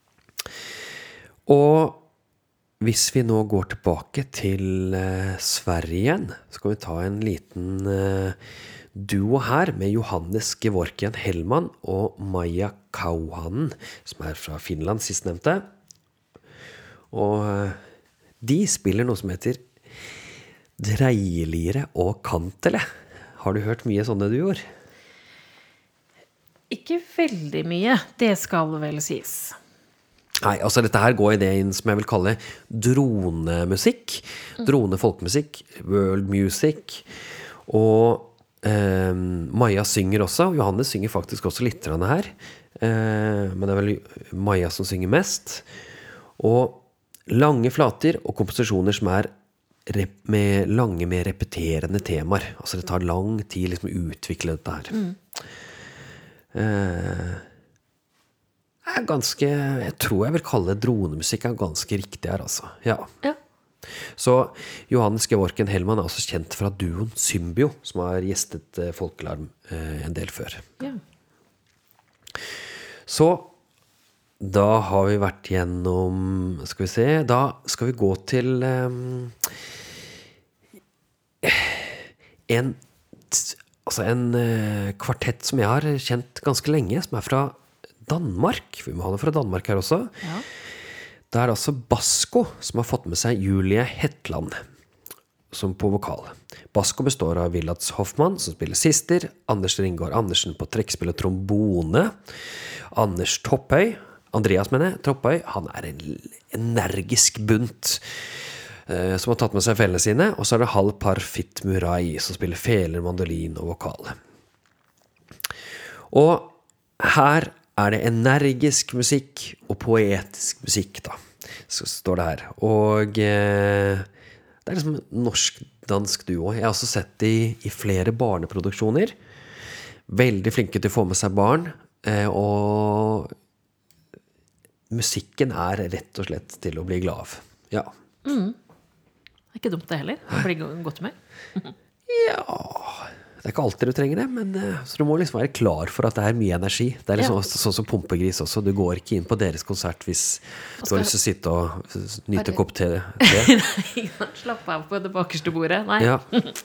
Og hvis vi nå går tilbake til eh, Sverige igjen, så skal vi ta en liten eh, duo her med Johannes Gevorkian Hellman og Maja Kauhanen, som er fra Finland, sistnevnte. Og eh, de spiller noe som heter Dreielire og Kantele. Har du hørt mye sånne duoer? Ikke veldig mye, det skal vel sies. Nei, altså dette her går i det inn som jeg vil kalle dronemusikk, dronefolkmusikk, world music, og eh, Maja synger også, og Johannes synger faktisk også litt her, eh, men det er vel Maja som synger mest, og lange flater og komposisjoner som er rep- med lange, med repeterende temaer, altså det tar lang tid liksom å utvikle dette her. Mm. Eh, er ganske, jeg tror jeg vil kalle dronemusikk er ganske riktig her, altså. Ja. Ja. Så Johannes Gevorkian Hellman er også kjent fra duoen Symbio, som har gjestet eh, Folkelarm eh, en del før. Ja. Så da har vi vært gjennom, skal vi se, da skal vi gå til eh, en, altså en eh, kvartett som jeg har kjent ganske lenge, som er fra Danmark. Vi må ha det fra Danmark her også. Ja. Det er altså Basko som har fått med seg Julie Hetland som på vokal. Basko består av Vilats Hoffmann som spiller sister, Anders Ringgaard Andersen på trekkspill og trombone, Anders Topphøy, Andreas mener Topphøy, han er en energisk bunt eh, som har tatt med seg felene sine, og så er det Hal Parfit Murai som spiller feler, mandolin og vokal. Og her er det energisk musikk og poetisk musikk da, så står det her. Og eh, det er liksom en norsk-dansk duo. Jeg har også sett det i, i flere barneproduksjoner. Veldig flinke til å få med seg barn, eh, og musikken er rett og slett til å bli glad av. Ja. Mm. Det er ikke dumt det heller. Det blir godt med. Ja, Det er ikke alltid du trenger det, men så du må liksom være klar for at det er mye energi. Det er liksom ja. sånn som pumpegris også. Du går ikke inn på deres konsert hvis skal... du har lyst til å sitte og nyte kopp te. Nei, slapp av på det bakerste bordet. Nei. Ja.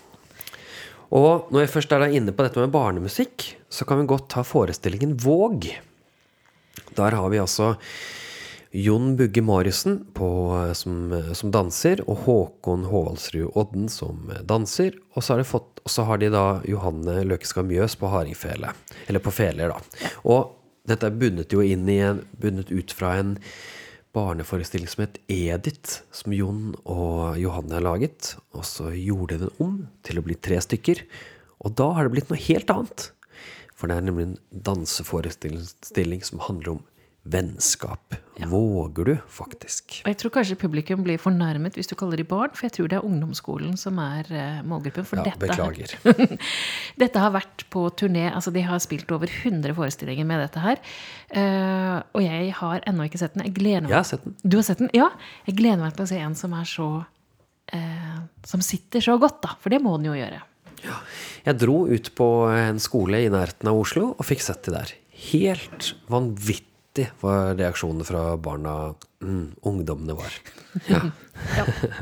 Og når jeg først er da inne på dette med barnemusikk, så kan vi godt ta forestillingen Våg. Der har vi altså Jon Bugge Mariussen på, som, som danser, og Håkon Håvaldsrud Odden som danser, og så har de, fått, og så har de da Johanne Løkeskag Mjøs på hardingfele, eller på feler da. Og dette er bundet jo inn i en, bundet ut fra en barneforestilling som het Edith, som Jon og Johanne har laget, og så gjorde den om til å bli tre stykker, og da har det blitt noe helt annet. For det er nemlig en danseforestilling som handler om vennskap. Ja. Våger du, faktisk? Og jeg tror kanskje publikum blir fornærmet hvis du kaller de barn, for jeg tror det er ungdomsskolen som er uh, målgruppen. For ja, dette beklager. Har, dette har vært på turné, altså de har spilt over hundre forestillinger med dette her, uh, og jeg har ennå ikke sett den. Jeg gleder meg. Jeg har sett den. Du har sett den? Ja. Jeg gleder meg til å se en som er så, uh, som sitter så godt da, for det må den jo gjøre. Ja. Jeg dro ut på en skole i nærheten av Oslo og fikk sett det der. Helt vanvittig var reaksjonene fra barna, mm, ungdommene var. Ja. Ja.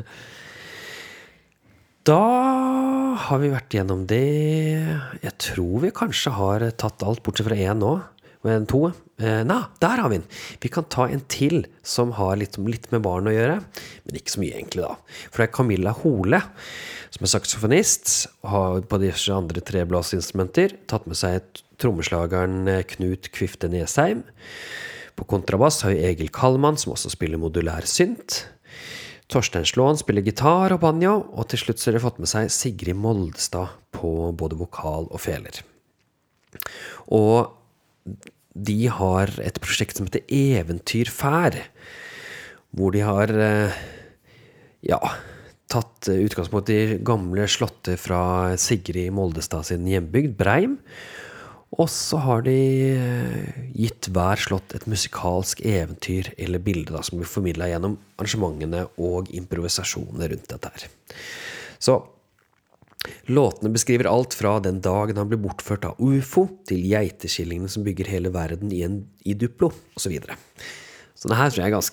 Da har vi vært gjennom det. Jeg tror vi kanskje har tatt alt bortsett fra en nå, men to. Eh, nei, der har vi den. Vi kan ta en til som har litt, litt med barn å gjøre, men ikke så mye egentlig da. For det er Camilla Hole, som er saksofonist, og har på disse andre tre blåsinstrumenter tatt med seg trommeslageren Knut Kvifte Nesheim. På kontrabass har vi Egil Kallmann, som også spiller modulær synt. Torstein Slåen spiller gitar og banjo, og til slutt så har de fått med seg Sigrid Moldestad på både vokal og feler. Og de har et prosjekt som heter Eventyrfær, hvor de har ja, tatt utgangspunkt i gamle slottet fra Sigrid Moldestad sin hjembygd, Breim, og så har de gitt hver slott et musikalsk eventyr eller bilde da, som blir formidlet gjennom arrangementene og improvisasjoner rundt dette her. Så låtene beskriver alt fra den dagen han ble bortført av U F O til geiteskillingene som bygger hele verden i, en, i Duplo, og så videre. Så det her tror jeg er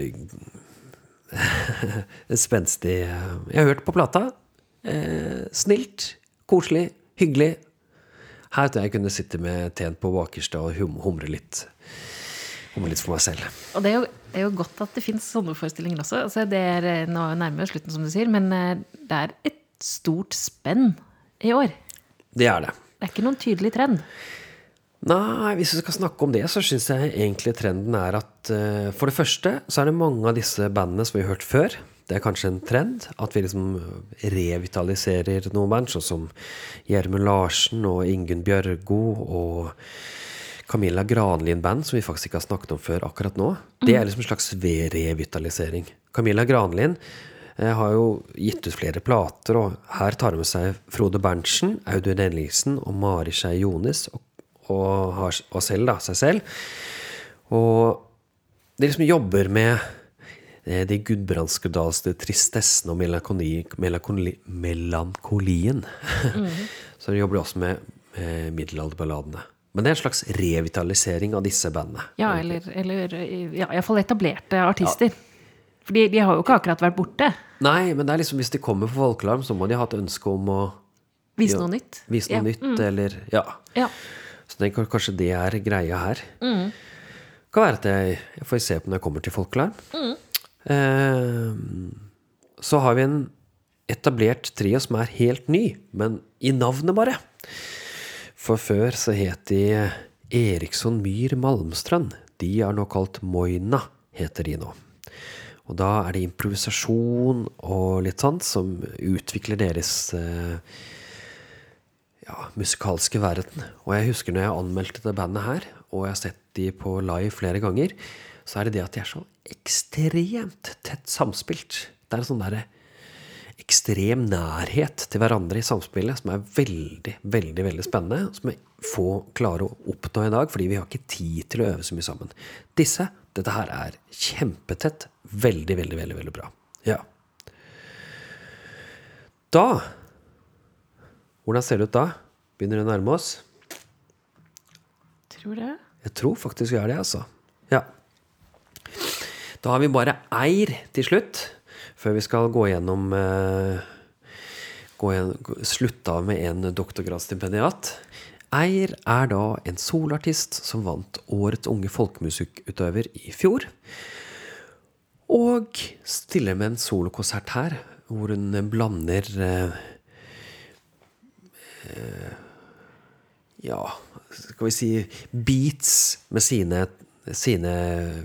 ganske spenstig. Jeg har hørt på plata. Eh, snilt, koselig, hyggelig. Her tror jeg jeg kunne sitte med teen på bakerste og hum, humre litt. Humre litt for meg selv. Og det er jo, det er jo godt at det finnes sånne forestillinger også. Altså, det er nå nærmere slutten, som du sier, men det er et stort spenn i år. Det er det. Det er ikke noen tydelig trend. Nei, hvis vi skal snakke om det, så synes jeg egentlig trenden er at uh, for det første så er det mange av disse bandene som vi har hørt før. Det er kanskje en trend at vi liksom revitaliserer noen band, sånn som Gjermund Larsen og Ingunn Bjørgo og Camilla Granlin-band, som vi faktisk ikke har snakket om før akkurat nå. Det er liksom en slags revitalisering. Camilla Granlin eh, har jo gitt ut flere plater, og her tar hun med seg Frode Berntsen, Audun Ellingsen og Mari Skei Jones, og, og, har, og selv da, seg selv. Og de liksom jobber med de gudbrandskedalske tristessen og melankoli, melankoli, melankolien. Mm. Så de jobber også med, med middelalderballadene. Men det er en slags revitalisering av disse bandene. Ja, eller, eller ja, i hvert fall etablerte artister. Ja. Fordi de har jo ikke akkurat vært borte. Nei, men det er liksom, hvis de kommer på Folkelarm, så må de ha et ønske om å vise noe nytt. Vise noe ja. nytt, mm. eller ja. ja. Så det, kanskje det er greia her. Mm. Det kan være at jeg, jeg får se på når jeg kommer til Folkelarm. Mm. Eh, så har vi en etablert trio som er helt ny, men i navnet bare. For før så het de Eriksson Myhr Malmstrøm. De er nå kalt Moina, heter de nå. Og da er det improvisasjon og litt sånt som utvikler deres eh, ja, musikalske verden. Og jeg husker når jeg anmeldte det bandet her, og jeg har sett de på live flere ganger, så er det det at de er så ekstremt tett samspilt. Det er en sånn der ekstrem nærhet til hverandre i samspillet som er veldig, veldig, veldig spennende, som vi får klare å oppnå i dag, fordi vi har ikke tid til å øve så mye sammen. Disse, dette her er kjempetett, veldig, veldig, veldig, veldig bra. Ja. Da, hvordan ser det ut da? Begynner å nærme oss. Tror det. Jeg tror faktisk vi er det, altså. Ja. Da har vi bare Eir til slutt, før vi skal gå gjennom, uh, gå gjennom slutte av med en doktorgradsstipendiat. Eir er da en solartist som vant årets unge folkemusikkutøver i fjor, og stiller med en solokonsert her, hvor hun blander eh, eh, ja, skal vi si beats med sine, sine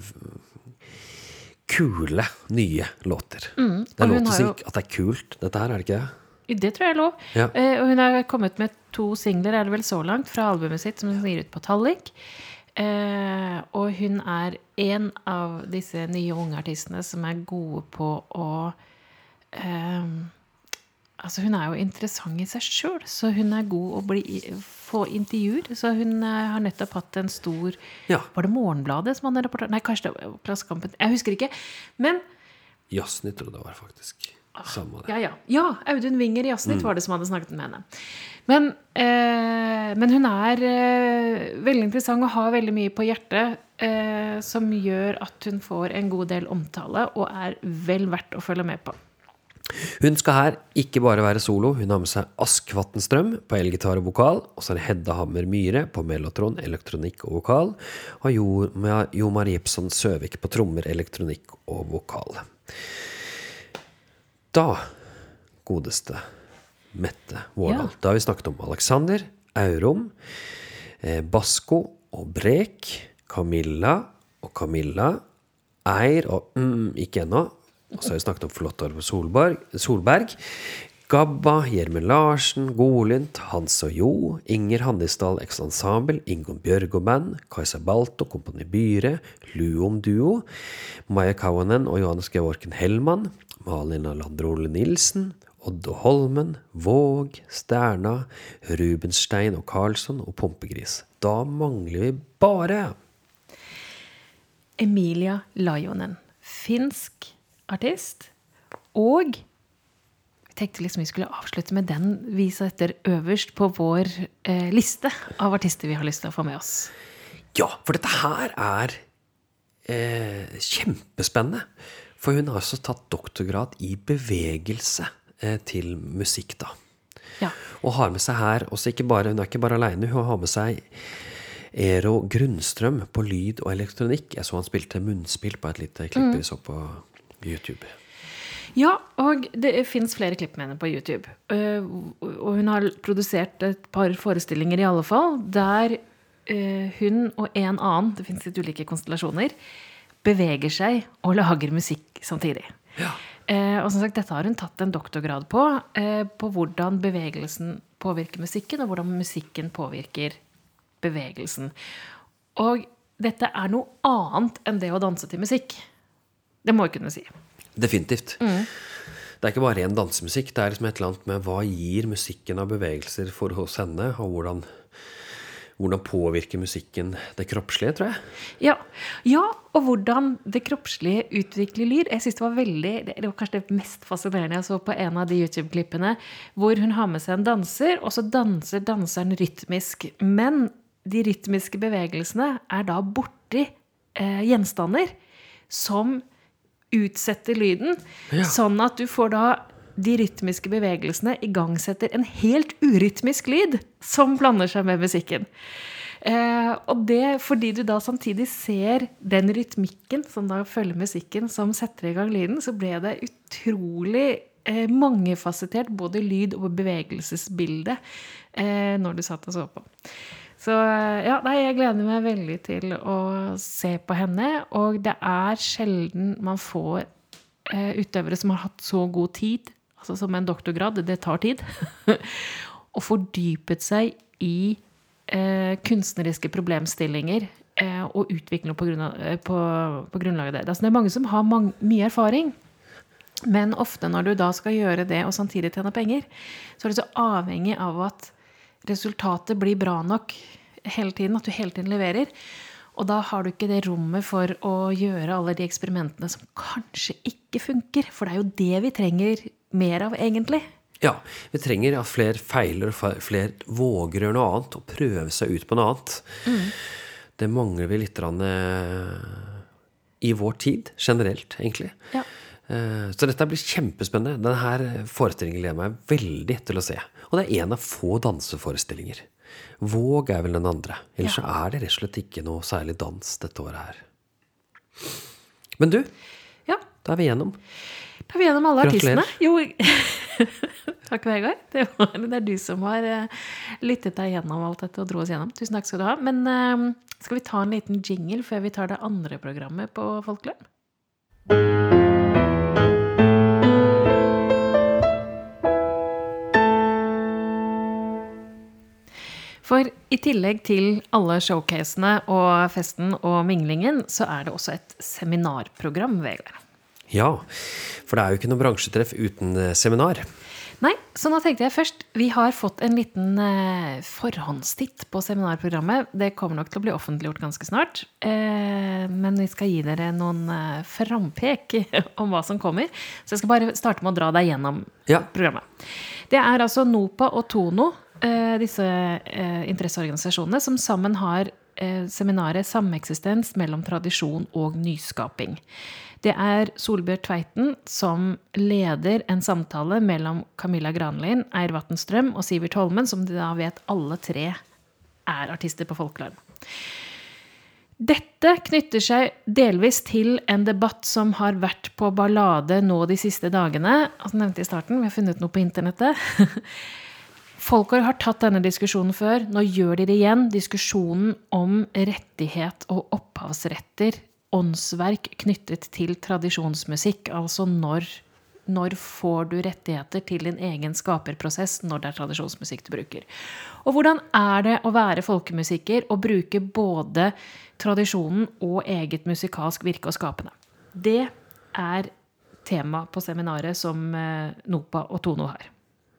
kule, nye låter. Mm, det låter seg ikke at det er kult, dette her, er det ikke det? Det tror jeg er lov. Ja. Eh, og hun har kommet med to singler, er det vel så langt, fra albumet sitt, som hun gir ut på Tallik. Eh, og hun er en av disse nye unge artistene som er gode på å eh, altså hun er jo interessant i seg selv, så hun er god å bli, få intervjuer. Så hun eh, har nettopp hatt en stor ja. Var det Morgenbladet som hadde rapportert? Nei, kanskje det var Klassekampen. Jeg husker ikke. Men Jazznytt tror jeg det var faktisk. Samme det. Ja, ja. ja, Audun Winger i Jazznytt mm. var det som hadde snakket med henne. Men, eh, men hun er eh, veldig interessant og har veldig mye på hjertet eh, som gjør at hun får en god del omtale og er vel verdt å følge med på. Hun skal her ikke bare være solo, hun har med seg Ask Vattenstrøm på elgitar og vokal, og så er det Hedda Hammer Myhre på mellotron, elektronikk og vokal, og Jo, jo Marie Ipson Søvik på trommer, elektronikk og vokal. Da, godeste Mette Vårdal. Ja. Da har vi snakket om Alexander, Aurum, eh, Basko og Brek, Camilla og Camilla, Eir og mm, ikke ennå. Og så har vi snakket om Flottorp Solberg, Solberg, Gabba, Gjermund Larsen, Golint, Hans og Jo, Inger Handisdal Ex-ensemble, Ingon Bjørgo Band, Kajsa Balto, Kompani Byre, Luom Duo, Maja Kaunen og Johannes Gevorken Hellmann, Malin Landrole Nilsen, Oddo Holmen, Våg, Sterna, Rubenstein og Karlsson og Pompegris. Da mangler vi bare Emilia Lajonen, finsk artist, og vi tenkte liksom vi skulle avslutte med den vi setter øverst på vår eh, liste av artister vi har lyst til å få med oss. Ja, for dette her er eh, kjempespennende. For hun har også tatt doktorgrad i bevegelse eh, til musikk da. Ja. Og har med seg her, også ikke bare, hun er ikke bare alene, hun har med seg Ero Grunnstrøm på lyd og elektronikk. Jeg så han spilte munnspill på et lite klipp vi så på YouTube. Ja, og det finnes flere klipp med henne på YouTube. Uh, og hun har produsert et par forestillinger i alle fall, der uh, hun og en annen, det finnes litt ulike konstellasjoner, beveger seg og lager musikk samtidig. Ja. Uh, og som sagt, dette har hun tatt en doktorgrad på, uh, på hvordan bevegelsen påvirker musikken, og hvordan musikken påvirker bevegelsen. Og dette er noe annet enn det å danse til musikk. Det må jeg kunne si. Definitivt. Mm. Det er ikke bare en dansemusikk, det er liksom et eller annet med hva gir musikken av bevegelser for hos henne, og hvordan, hvordan påvirker musikken det kroppslige, tror jeg. Ja, ja, og hvordan det kroppslige utvikler lyd. Jeg synes det var veldig, det var kanskje det mest fascinerende jeg så på en av de YouTube-klippene, hvor hun har med seg en danser, og så danser danseren rytmisk. Men de rytmiske bevegelsene er da borti eh, gjenstander som utsetter lyden, ja. Sånn at du får da de rytmiske bevegelsene igangsetter en helt urytmisk lyd som blander seg med musikken. Eh, og det fordi du da samtidig ser den rytmikken som da følger musikken som setter i gang lyden, så ble det utrolig eh, mangefasettert både lyd- og bevegelsesbilde eh, når du satt og så på. Så ja, nei, jeg gleder meg veldig til å se på henne, og det er sjelden man får eh, utøvere som har hatt så god tid, altså som en doktorgrad, det tar tid, og fordypet seg i eh, kunstneriske problemstillinger eh, og utvikling på, grunn av, eh, på, på grunnlag av det. Altså, det er mange som har mange, mye erfaring, men ofte når du da skal gjøre det og samtidig tjene penger, så er det så avhengig av at resultatet blir bra nok hele tiden, at du hele tiden leverer. Og da har du ikke det rommet for å gjøre alle de eksperimentene som kanskje ikke funker. For det er jo det vi trenger mer av, egentlig. Ja, vi trenger at flere feiler, og flere våger å gjøre noe annet, og prøve seg ut på noe annet. Mm. Det mangler vi litt rann, i vår tid, generelt, egentlig. Ja. Så dette blir kjempespennende. Denne forestillingen gleder meg veldig til å se. Og det er en av få danseforestillinger. Våg er vel den andre. Ellers ja. Så er det rett og slett ikke noe særlig dans dette året her. Men du, ja. Da er vi gjennom. Da er vi gjennom alle artistene. Jo, takk Vegard. Det, var, det er du som har uh, lyttet deg gjennom alt dette og dro oss gjennom. Tusen takk skal du ha. Men uh, skal vi ta en liten jingle før vi tar det andre programmet på Folkløren? For i tillegg til alle showcasene og festen og minglingen, så er det også et seminarprogram, Vegard. Ja, for det er jo ikke noe bransjetreff uten seminar. Nei, så nå tenkte jeg først, vi har fått en liten eh, forhåndstitt på seminarprogrammet. Det kommer nok til å bli offentliggjort ganske snart, eh, men vi skal gi dere noen eh, frampek om hva som kommer. Så jeg skal bare starte med å dra deg gjennom ja. Programmet. Det er altså NOPA og TONO, eh, disse eh, interesseorganisasjonene, som sammen har eh, seminaret Sameksistens mellom tradisjon og nyskaping. Det er Solbjørg Tveiten som leder en samtale mellom Camilla Granlin, Eir Vattenstrøm og Sivert Holmen, som de da vet alle tre er artister på Folkløren. Dette knytter seg delvis til en debatt som har vært på Ballade nå de siste dagene. Altså nevnte i starten, vi har funnet noe på internettet. Folklore har tatt denne diskusjonen før, nå gjør de det igjen. Diskusjonen om rettighet og opphavsretter, åndsverk knyttet til tradisjonsmusikk, altså når, når får du rettigheter til din egen skaperprosess når det er tradisjonsmusikk du bruker. Og hvordan er det å være folkemusiker og bruke både tradisjonen og eget musikalsk virke og skapende? Det er tema på seminaret som NOPA og TONO har.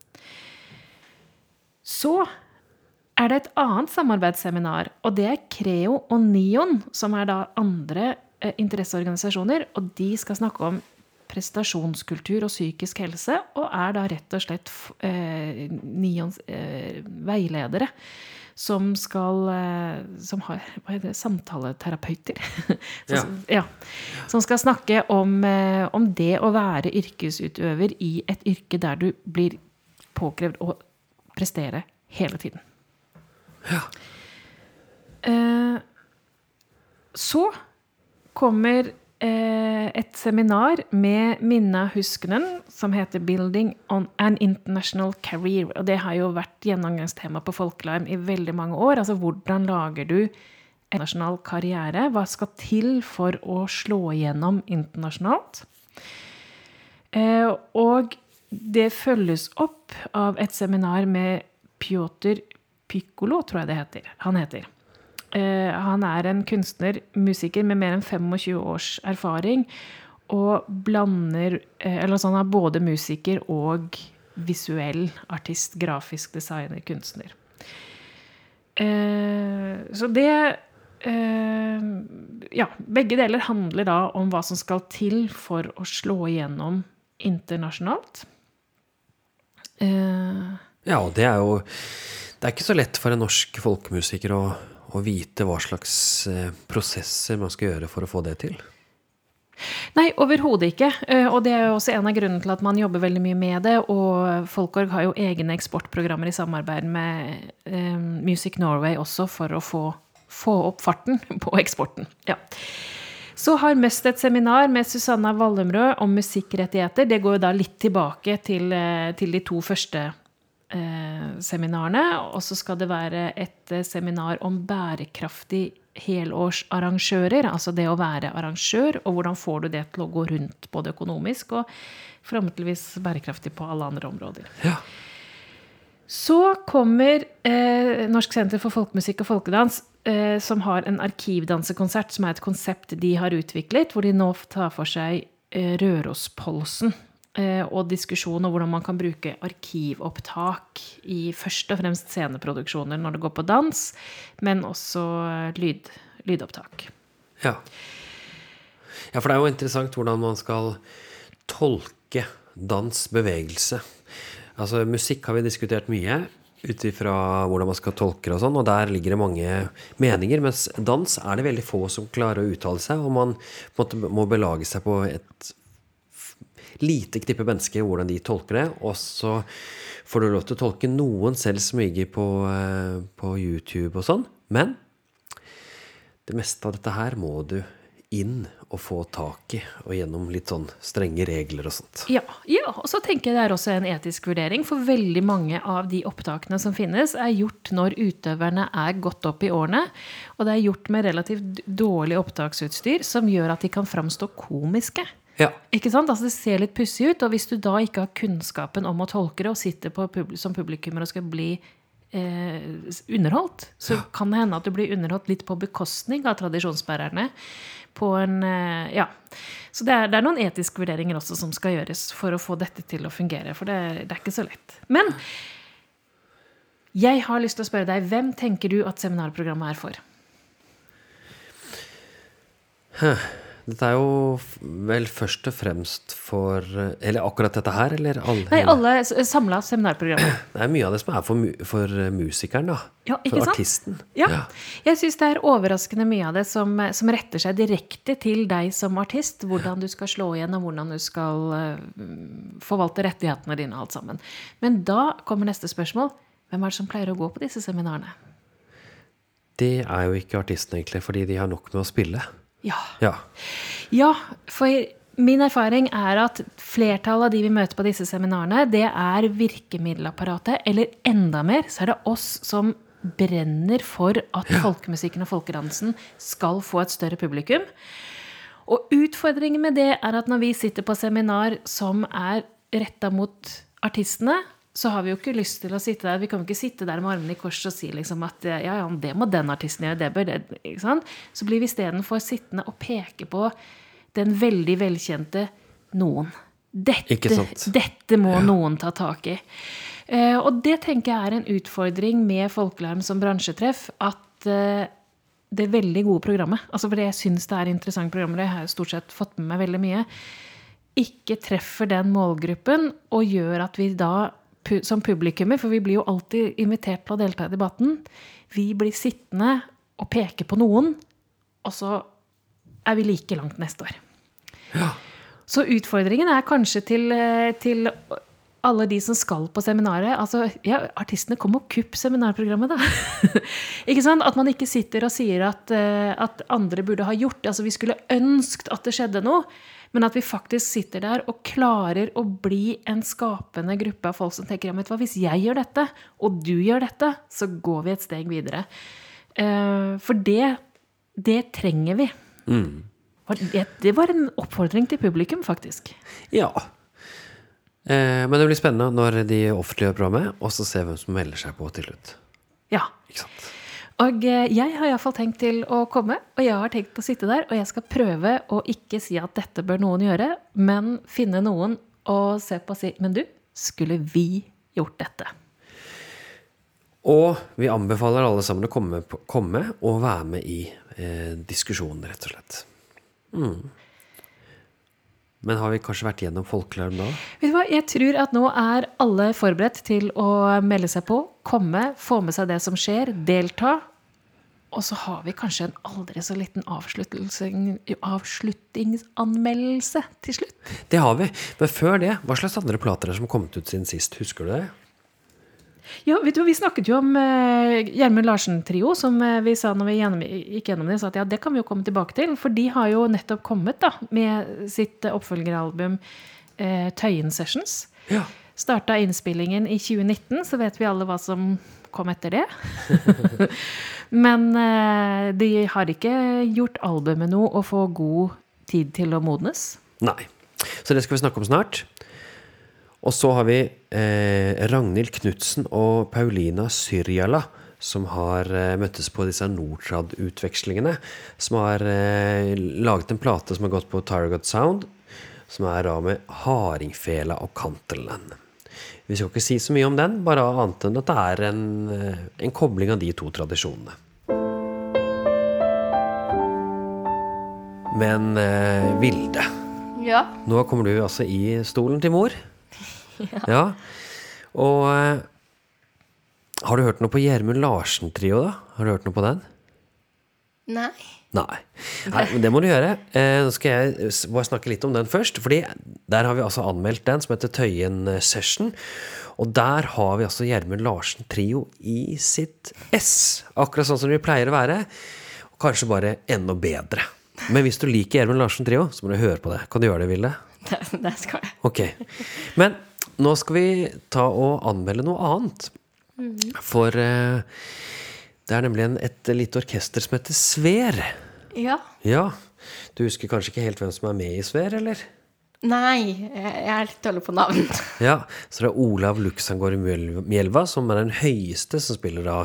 Så er det et annet samarbeidsseminar, og det er Creo og Nion, som er da andre eh, interesseorganisasjoner, og de skal snakke om prestasjonskultur og psykisk helse, og er da rett og slett eh, Nions eh, veiledere, som skal, eh, som har, hva heter det, samtaleterapeuter, så, ja. Ja, som skal snakke om, eh, om det å være yrkesutøver i et yrke der du blir påkrevd å prestere hele tiden. Ja. Eh, så kommer eh, et seminar med Minna Huskenen som heter Building on an International Career, og det har jo vært gjennomgangstema på Folkløren i veldig mange år. Altså hvordan lager du en internasjonal karriere? Hva skal til for å slå igjennom internasjonalt? Eh, og det følges opp av et seminar med Piotr Piccolo, tror jeg det heter. Han heter. Uh, han er en kunstner, musiker med mer enn tjuefem års erfaring, og blander, uh, eller sånn, han er både musiker og visuell artist, grafisk designer, kunstner. Uh, så det, uh, ja, begge deler handler da om hva som skal til for å slå igjennom internasjonalt. Uh, ja, og det er jo Det er ikke så lett for en norsk folkemusiker å, å vite hva slags eh, prosesser man skal gjøre for å få det til. Nei, overhodet ikke. Og det er jo også en av grunnene til at man jobber veldig mye med det, og Folkorg har jo egne eksportprogrammer i samarbeid med eh, Music Norway også for å få, få opp farten på eksporten. Ja. Så har Møst et seminar med Susanna Wallemrød om musikkrettigheter. Det går jo da litt tilbake til, til de to første seminarene, og så skal det være et seminar om bærekraftig helårsarrangører, altså det å være arrangør, og hvordan får du det til å gå rundt både økonomisk og fremdeles bærekraftig på alle andre områder. Ja. Så kommer eh, Norsk Senter for Folkemusikk og Folkedans, eh, som har en arkivdansekonsert, som er et konsept de har utviklet, hvor de nå tar for seg eh, Rørospolsen, og diskusjon om hvordan man kan bruke arkivopptak i først og fremst sceneproduksjoner når det går på dans, men også lyd, lydopptak. Ja. Ja, for det er jo interessant hvordan man skal tolke dans, bevegelse. altså musikk har vi diskutert mye utifra hvordan man skal tolke og sånn, og der ligger det mange meninger, mens dans er det veldig få som klarer å uttale seg, og man på en måte må belage seg på et lite knippe mennesker hvordan de tolker det, og så får du lov til å tolke noen selv som ligger på, på YouTube og sånn, men det meste av dette her må du inn og få tak i, og gjennom litt sånn strenge regler og sånt. Ja, ja, og så tenker jeg det er også en etisk vurdering, for veldig mange av de opptakene som finnes er gjort når utøverne er gått opp i årene, og det er gjort med relativt dårlig opptaksutstyr, som gjør at de kan framstå komiske. Ja. Ikke sant? Altså det ser litt pussig ut, og hvis du da ikke har kunnskapen om å tolke det, og sitter på pub- som publikummer og skal bli eh, underholdt, så ja. Kan det hende at du blir underholdt litt på bekostning av tradisjonsbærerne, på en, eh, ja. Så det er, det er noen etiske vurderinger også som skal gjøres for å få dette til å fungere, for det, det er ikke så lett. Men jeg har lyst til å spørre deg, hvem tenker du at seminarprogrammet er for? Huh. Dette er jo vel først og fremst for, eller akkurat dette her, eller alle? Nei, alle samlet seminarprogrammer. Det er mye av det som er for, for musikeren da, ja, ikke for sant? Artisten. Ja. Ja, jeg synes det er overraskende mye av det som, som retter seg direkte til deg som artist, hvordan du skal slå igjen og hvordan du skal uh, forvalte rettighetene dine alt sammen. Men da kommer neste spørsmål, hvem er det som pleier å gå på disse seminarene? Det er jo ikke artisten egentlig, fordi de har nok med å spille. Ja. Ja. Ja, for min erfaring er at flertallet av de vi møter på disse seminarene, det er virkemiddelapparatet, eller enda mer, så er det oss som brenner for at ja. Folkemusikken og folkedansen skal få et større publikum. Og utfordringen med det er at når vi sitter på seminar som er rettet mot artistene, så har vi jo ikke lyst til å sitte der, vi kan jo ikke sitte der med armene i kors og si liksom at ja, ja, det må den artisten gjøre, det bør det, ikke sant? Så blir vi i stedet for sittende og peke på den veldig velkjente noen. Dette, dette må ja. Noen ta tak i. Uh, og det tenker jeg er en utfordring med Folkealarm som bransjetreff, at uh, det er veldig gode programmet, altså fordi jeg synes det er interessant programmer, jeg har jo stort sett fått med meg veldig mye, ikke treffer den målgruppen, og gjør at vi da som publikummer, for vi blir jo alltid invitert til å delta i debatten, vi blir sittende og peke på noen, og så er vi like langt neste år. Ja. Så utfordringen er kanskje til, til alle de som skal på seminaret, altså, ja, artistene kom og kupp seminarprogrammet da. Ikke sant? At man ikke sitter og sier at, at andre burde ha gjort, altså vi skulle ønskt at det skjedde noe, men at vi faktisk sitter der og klarer å bli en skapende gruppe av folk som tenker, ja, vet du hva, hvis jeg gjør dette, og du gjør dette, så går vi et steg videre. Uh, for det, det trenger vi. Mm. Det, det var en oppfordring til publikum, faktisk. Ja. Eh, men det blir spennende når de offentliggjør programmet, og så ser hvem som melder seg på til slutt. Ja. Ikke sant? Og jeg har i hvert fall tenkt til å komme, og jeg har tenkt å sitte der, og jeg skal prøve å ikke si at dette bør noen gjøre, men finne noen og se på og si, men du, skulle vi gjort dette? Og vi anbefaler alle sammen å komme, på, komme og være med i eh, diskusjonen, rett og slett. Mm. Men har vi kanskje vært gjennom Folkealarm da? Vet du hva, jeg tror at nå er alle forberedt til å melde seg på, komme, få med seg det som skjer, delta, og så har vi kanskje en aldri så liten avslutningsanmeldelse til slutt. Det har vi, men før det, hva slags andre plater er som kommet ut siden sist, husker du det? Ja, vet du, vi snakket jo om uh, Gjermund Larsen-trio, som uh, vi sa når vi gjennom, gikk gjennom det, så at ja, det kan vi jo komme tilbake til, for de har jo nettopp kommet da, med sitt uh, oppfølgeralbum uh, Tøyen Sessions. Ja. Startet innspillingen i tjue nitten, så vet vi alle hva som kom etter det. Men uh, de har ikke gjort albumet noe og få god tid til å modnes. Nei, så det skal vi snakke om snart. Og så har vi eh, Ragnhild Knudsen og Paulina Syrjala, som har eh, møttes på disse Nortrad-utvekslingene, som har eh, laget en plate som har gått på Target Sound, som er da med Haringfela og Kantelen. Vi skal ikke si så mye om den, bare annet enn at det er en, en kobling av de to tradisjonene. Men eh, Vilde, ja. Nå kommer du altså i stolen til mor. Ja. Ja, Og eh, har du hørt noe på Gjermund Larsen-trio da? Har du hørt noe på den? Nei. Nei, Nei men det må du gjøre. Eh, nå skal jeg bare snakke litt om den først, fordi der har vi altså anmeldt den som heter Tøyen Session, og der har vi altså Gjermund Larsen-trio i sitt S, akkurat sånn som vi pleier å være, og kanskje bare enda bedre. Men hvis du liker Gjermund Larsen-trio, så må du høre på det. Kan du gjøre det, Vilde? Det, det skal jeg. Ok, men nå skal vi ta og anmelde noe annet. For eh, det er nemlig en, et lite orkester som heter Sver. Ja. Ja, du husker kanskje ikke helt hvem som er med i Sver, eller? Nei, jeg er litt dårlig på navn. Ja, så det er Olav Luxangård Mjelva, som er den høyeste som spiller da.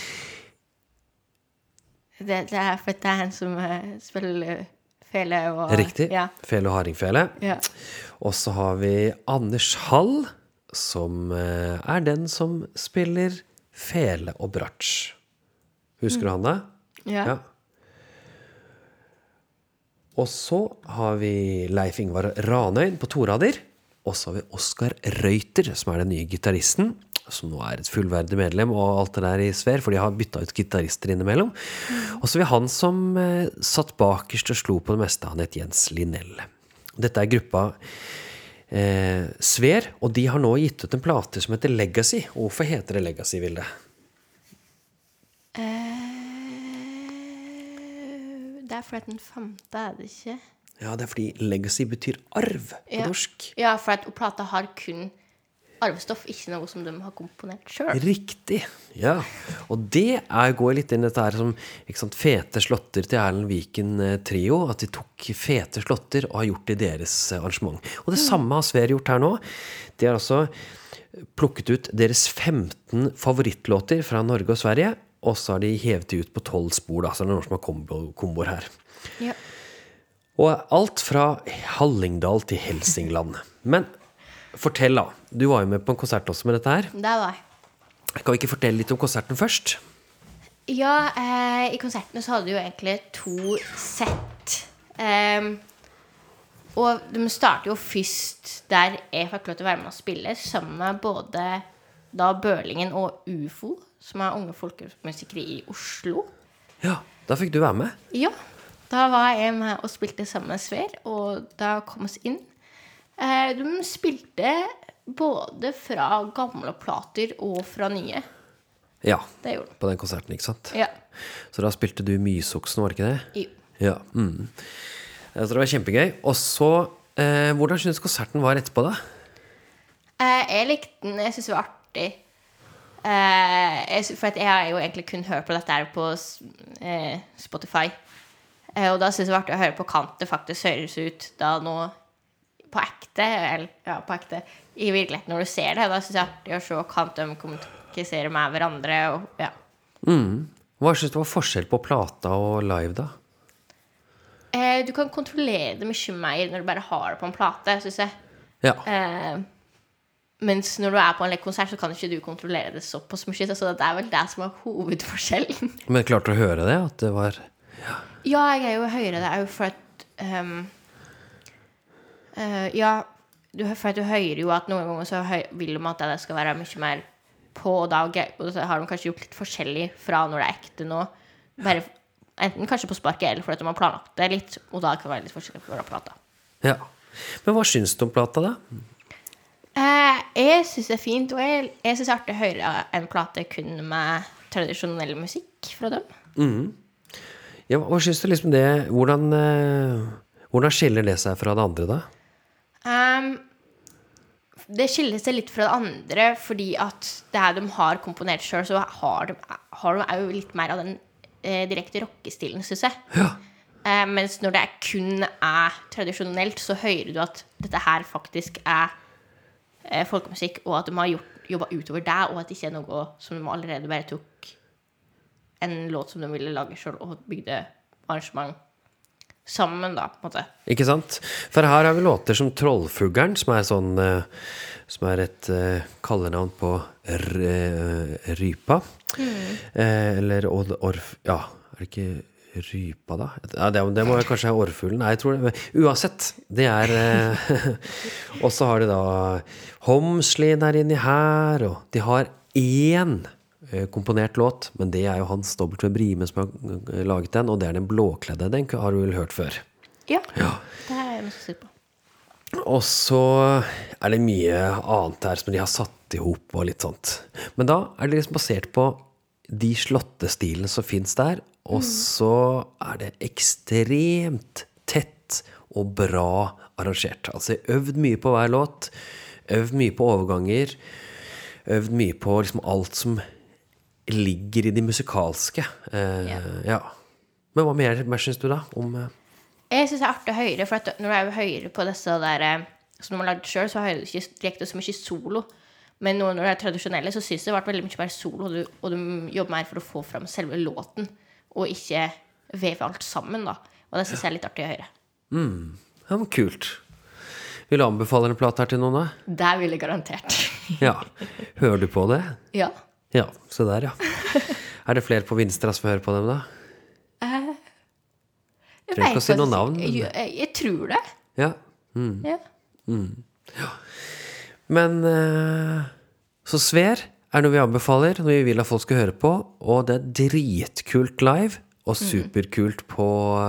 Det, det er for det er han som uh, spiller fele og... Riktig, ja. Fele og hardingfele. Ja. Og så har vi Anders Hall, som uh, er den som spiller fele og bratsj. Husker du han da? Ja. Ja. Og så har vi Leif Ingvar Ranøyn på torader. Og så har vi Oskar Reuter, som er den nye gitaristen, som nå er et fullverdig medlem og alt det der i Sver, for de har byttet ut gitarister innimellom. Mm. Og så har vi han som eh, satt bakerst og slo på det meste, han heter Jens Linell. Dette er gruppa eh, Sver, og de har nå gitt ut en plate som heter Legacy. Og hvorfor heter det Legacy, Vilde? Eh, det er fordi den femte er det ikke. Ja, det er fordi Legacy betyr arv på ja. norsk. Ja, for at plata har kun arvestoff, ikke noe som de har komponert selv. Riktig, ja. Og det er, går litt inn i dette her som ikke sant, fete slotter til Erlend Viken trio, at de tok fete slotter og har gjort det i deres arrangement. Og det mm. samme har Sver gjort her nå. De har altså plukket ut deres femten favorittlåter fra Norge og Sverige, og så har de hevet de ut på tolv spor, da, så det er noen som har kombo, komboer her. Ja. Og alt fra Hallingdal til Helsingland. Men fortell da, du var jo med på en konsert også med dette her. Det var jeg. Kan vi ikke fortelle litt om konserten først? Ja, eh, i konsertene så hadde vi jo egentlig to sett. Um, og de startet jo først der jeg fikk lov til å være med og spille, sammen med både da Bølingen og U F O, som er unge folkemusikere i Oslo. Ja, da fikk du være med. Ja, da var jeg med og spilte sammen med Sver, og da kom oss inn. Eh, de spilte både fra gamle plater og fra nye. Ja, det gjorde de. På den konserten, ikke sant? Ja. Så da spilte du Mysoksen, var det ikke det? Jo. Ja, mm. Så det var kjempegøy. Og så, eh, hvordan synes konserten var etterpå da? Eh, jeg likte den, jeg synes det var artig. Eh, jeg, for jeg har jo egentlig kun hørt på dette her på eh, Spotify. Eh, og da synes jeg det var artig å høre på kant det faktisk høres ut da nå på ekte, eller ja, på ekte, i virkeligheten når du ser det. Da synes jeg det er artig å se kant de kommuniserer med hverandre. Og, ja. Mm. Hva synes du var forskjell på plata og live da? Eh, du kan kontrollere det mye mer når du bare har det på en plate, synes jeg. Ja. Eh, mens når du er på en konsert, så kan ikke du kontrollere det såpass mye. Så det er vel det som er hovedforskjellen. Men klarte du å høre det? At det var... Ja, ja jeg er jo høyere det er jo for at... Um, uh, ja, du, for at du hører jo at noen ganger så høy, vil de at det skal være mye mer på dag. Og så har de kanskje gjort litt forskjellig fra når det er ekte nå. Bare, enten kanskje på sparket, eller for at de har planlagt det litt. Og da kan det være litt forskjellig fra plata. Ja. Men hva synes du om plata da? Uh, jeg synes det er fint, og jeg, jeg synes det er artig å høre en plate kun med tradisjonell musikk fra dem. Mhm. Ja, hva synes du liksom det, hvordan, eh, hvordan skiller det seg fra det andre da? Um, det skiller seg litt fra det andre, fordi at det her de har komponert selv, så har de, har de jo litt mer av den eh, direkte rockestilen, synes jeg. Ja. Uh, mens når det er kun er tradisjonelt, så hører du at dette her faktisk er eh, folkemusikk, og at de har gjort, jobbet utover det, og at det ikke er noe som de allerede bare tok en låt som de ville lage selv og bygde arrangement sammen da, på en måte. Ikke sant? For her har vi låter som Trollfuglen, som er sånn, uh, som er et uh, kallenavn på r- uh, rypa. Mm. Uh, eller or, or, ja, er det ikke Rypa da? Ja, det, det må jeg kanskje ha årfuglen. Nei, jeg tror det. Uansett, det er eh, og så har de da Homslien er inni her, og de har én eh, komponert låt, men det er jo Hans W. Brime som har laget den, og det er den blåkledde, den har du vel hørt før? Ja, ja. Det er jeg mest sikker på. Og så er det mye annet her som de har satt ihop og litt sånt. Men da er det liksom basert på de slottestilene som finnes der, og så er det ekstremt tett og bra arrangert. Altså jeg har øvd mye på hver låt, øvd mye på overganger, øvd mye på liksom alt som ligger i de musikalske. Eh, yeah. Ja. Men hva mer, mer synes du da om... Eh... Jeg synes det er artig høyere, for at når du er høyere på disse der, som man har lagd selv, så har jeg ikke direkte så mye solo. Men nå når det er tradisjonelle, så synes jeg det har vært veldig mye mer solo, og du, og du jobber mer for å få frem selve låten, og ikke veve alt sammen da. Og det synes jeg er litt artig å høre. Mm, ja, men kult. Vil du anbefale en plate her til noen da? Det vil jeg garantert. Ja, hører du på det? Ja. Ja, så der ja. Er det flere på Vinstra som hører på dem da? Uh, jeg Trenger ikke å si noen navn. Jeg, jeg, jeg tror det. Ja. Mm. Ja. Mm. Ja. Men uh, så Sver er noe vi anbefaler, noe vi vil at folk skal høre på, og det er dritkult live, og superkult på,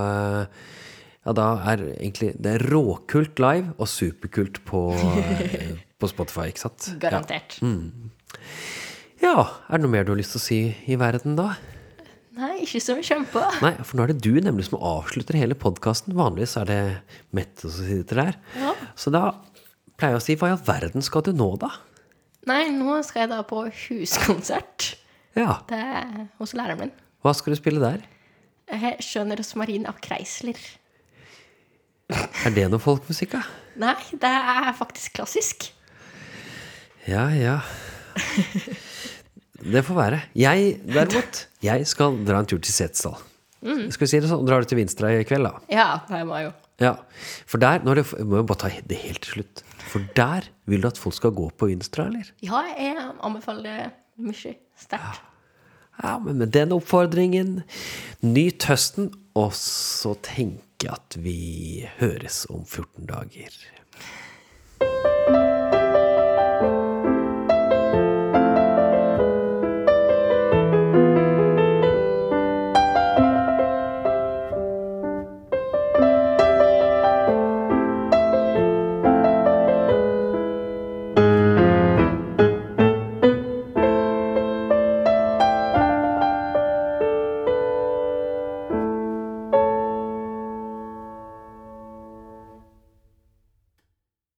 ja da er egentlig, det er råkult live, og superkult på, på Spotify, ikke sant? Garantert. Ja. Mm. Ja, er det noe mer du har lyst til å si i verden da? Nei, ikke som jeg kommer på. Nei, for nå er det du nemlig som avslutter hele podcasten. Vanligvis er det Mette som sitter der. Ja. Så da pleier jeg å si, hva i all verden skal du nå da? Nei, nå skal jeg da på huskonsert. Ja. Det er hos læreren min. Hva skal du spille der? Jeg skjønner Rosmarin av Kreisler. Er det noe folkmusikk da? Nei, det er faktisk klassisk. Ja, ja. Det får være. Jeg, derimot, jeg skal dra en tur til Setesdal. Mm. Skal vi si det sånn? Drar du til Vinstra i kveld da? Ja, det må jeg jo. Ja, for der, nå er det, jeg må jo bare ta det helt til slutt. For der vil du at folk skal gå på Vinstra, eller? Ja, jeg anbefaler det mye sterkt. Ja. Ja, men med den oppfordringen, nyt høsten, og så tenker jeg at vi høres om fjorten dager.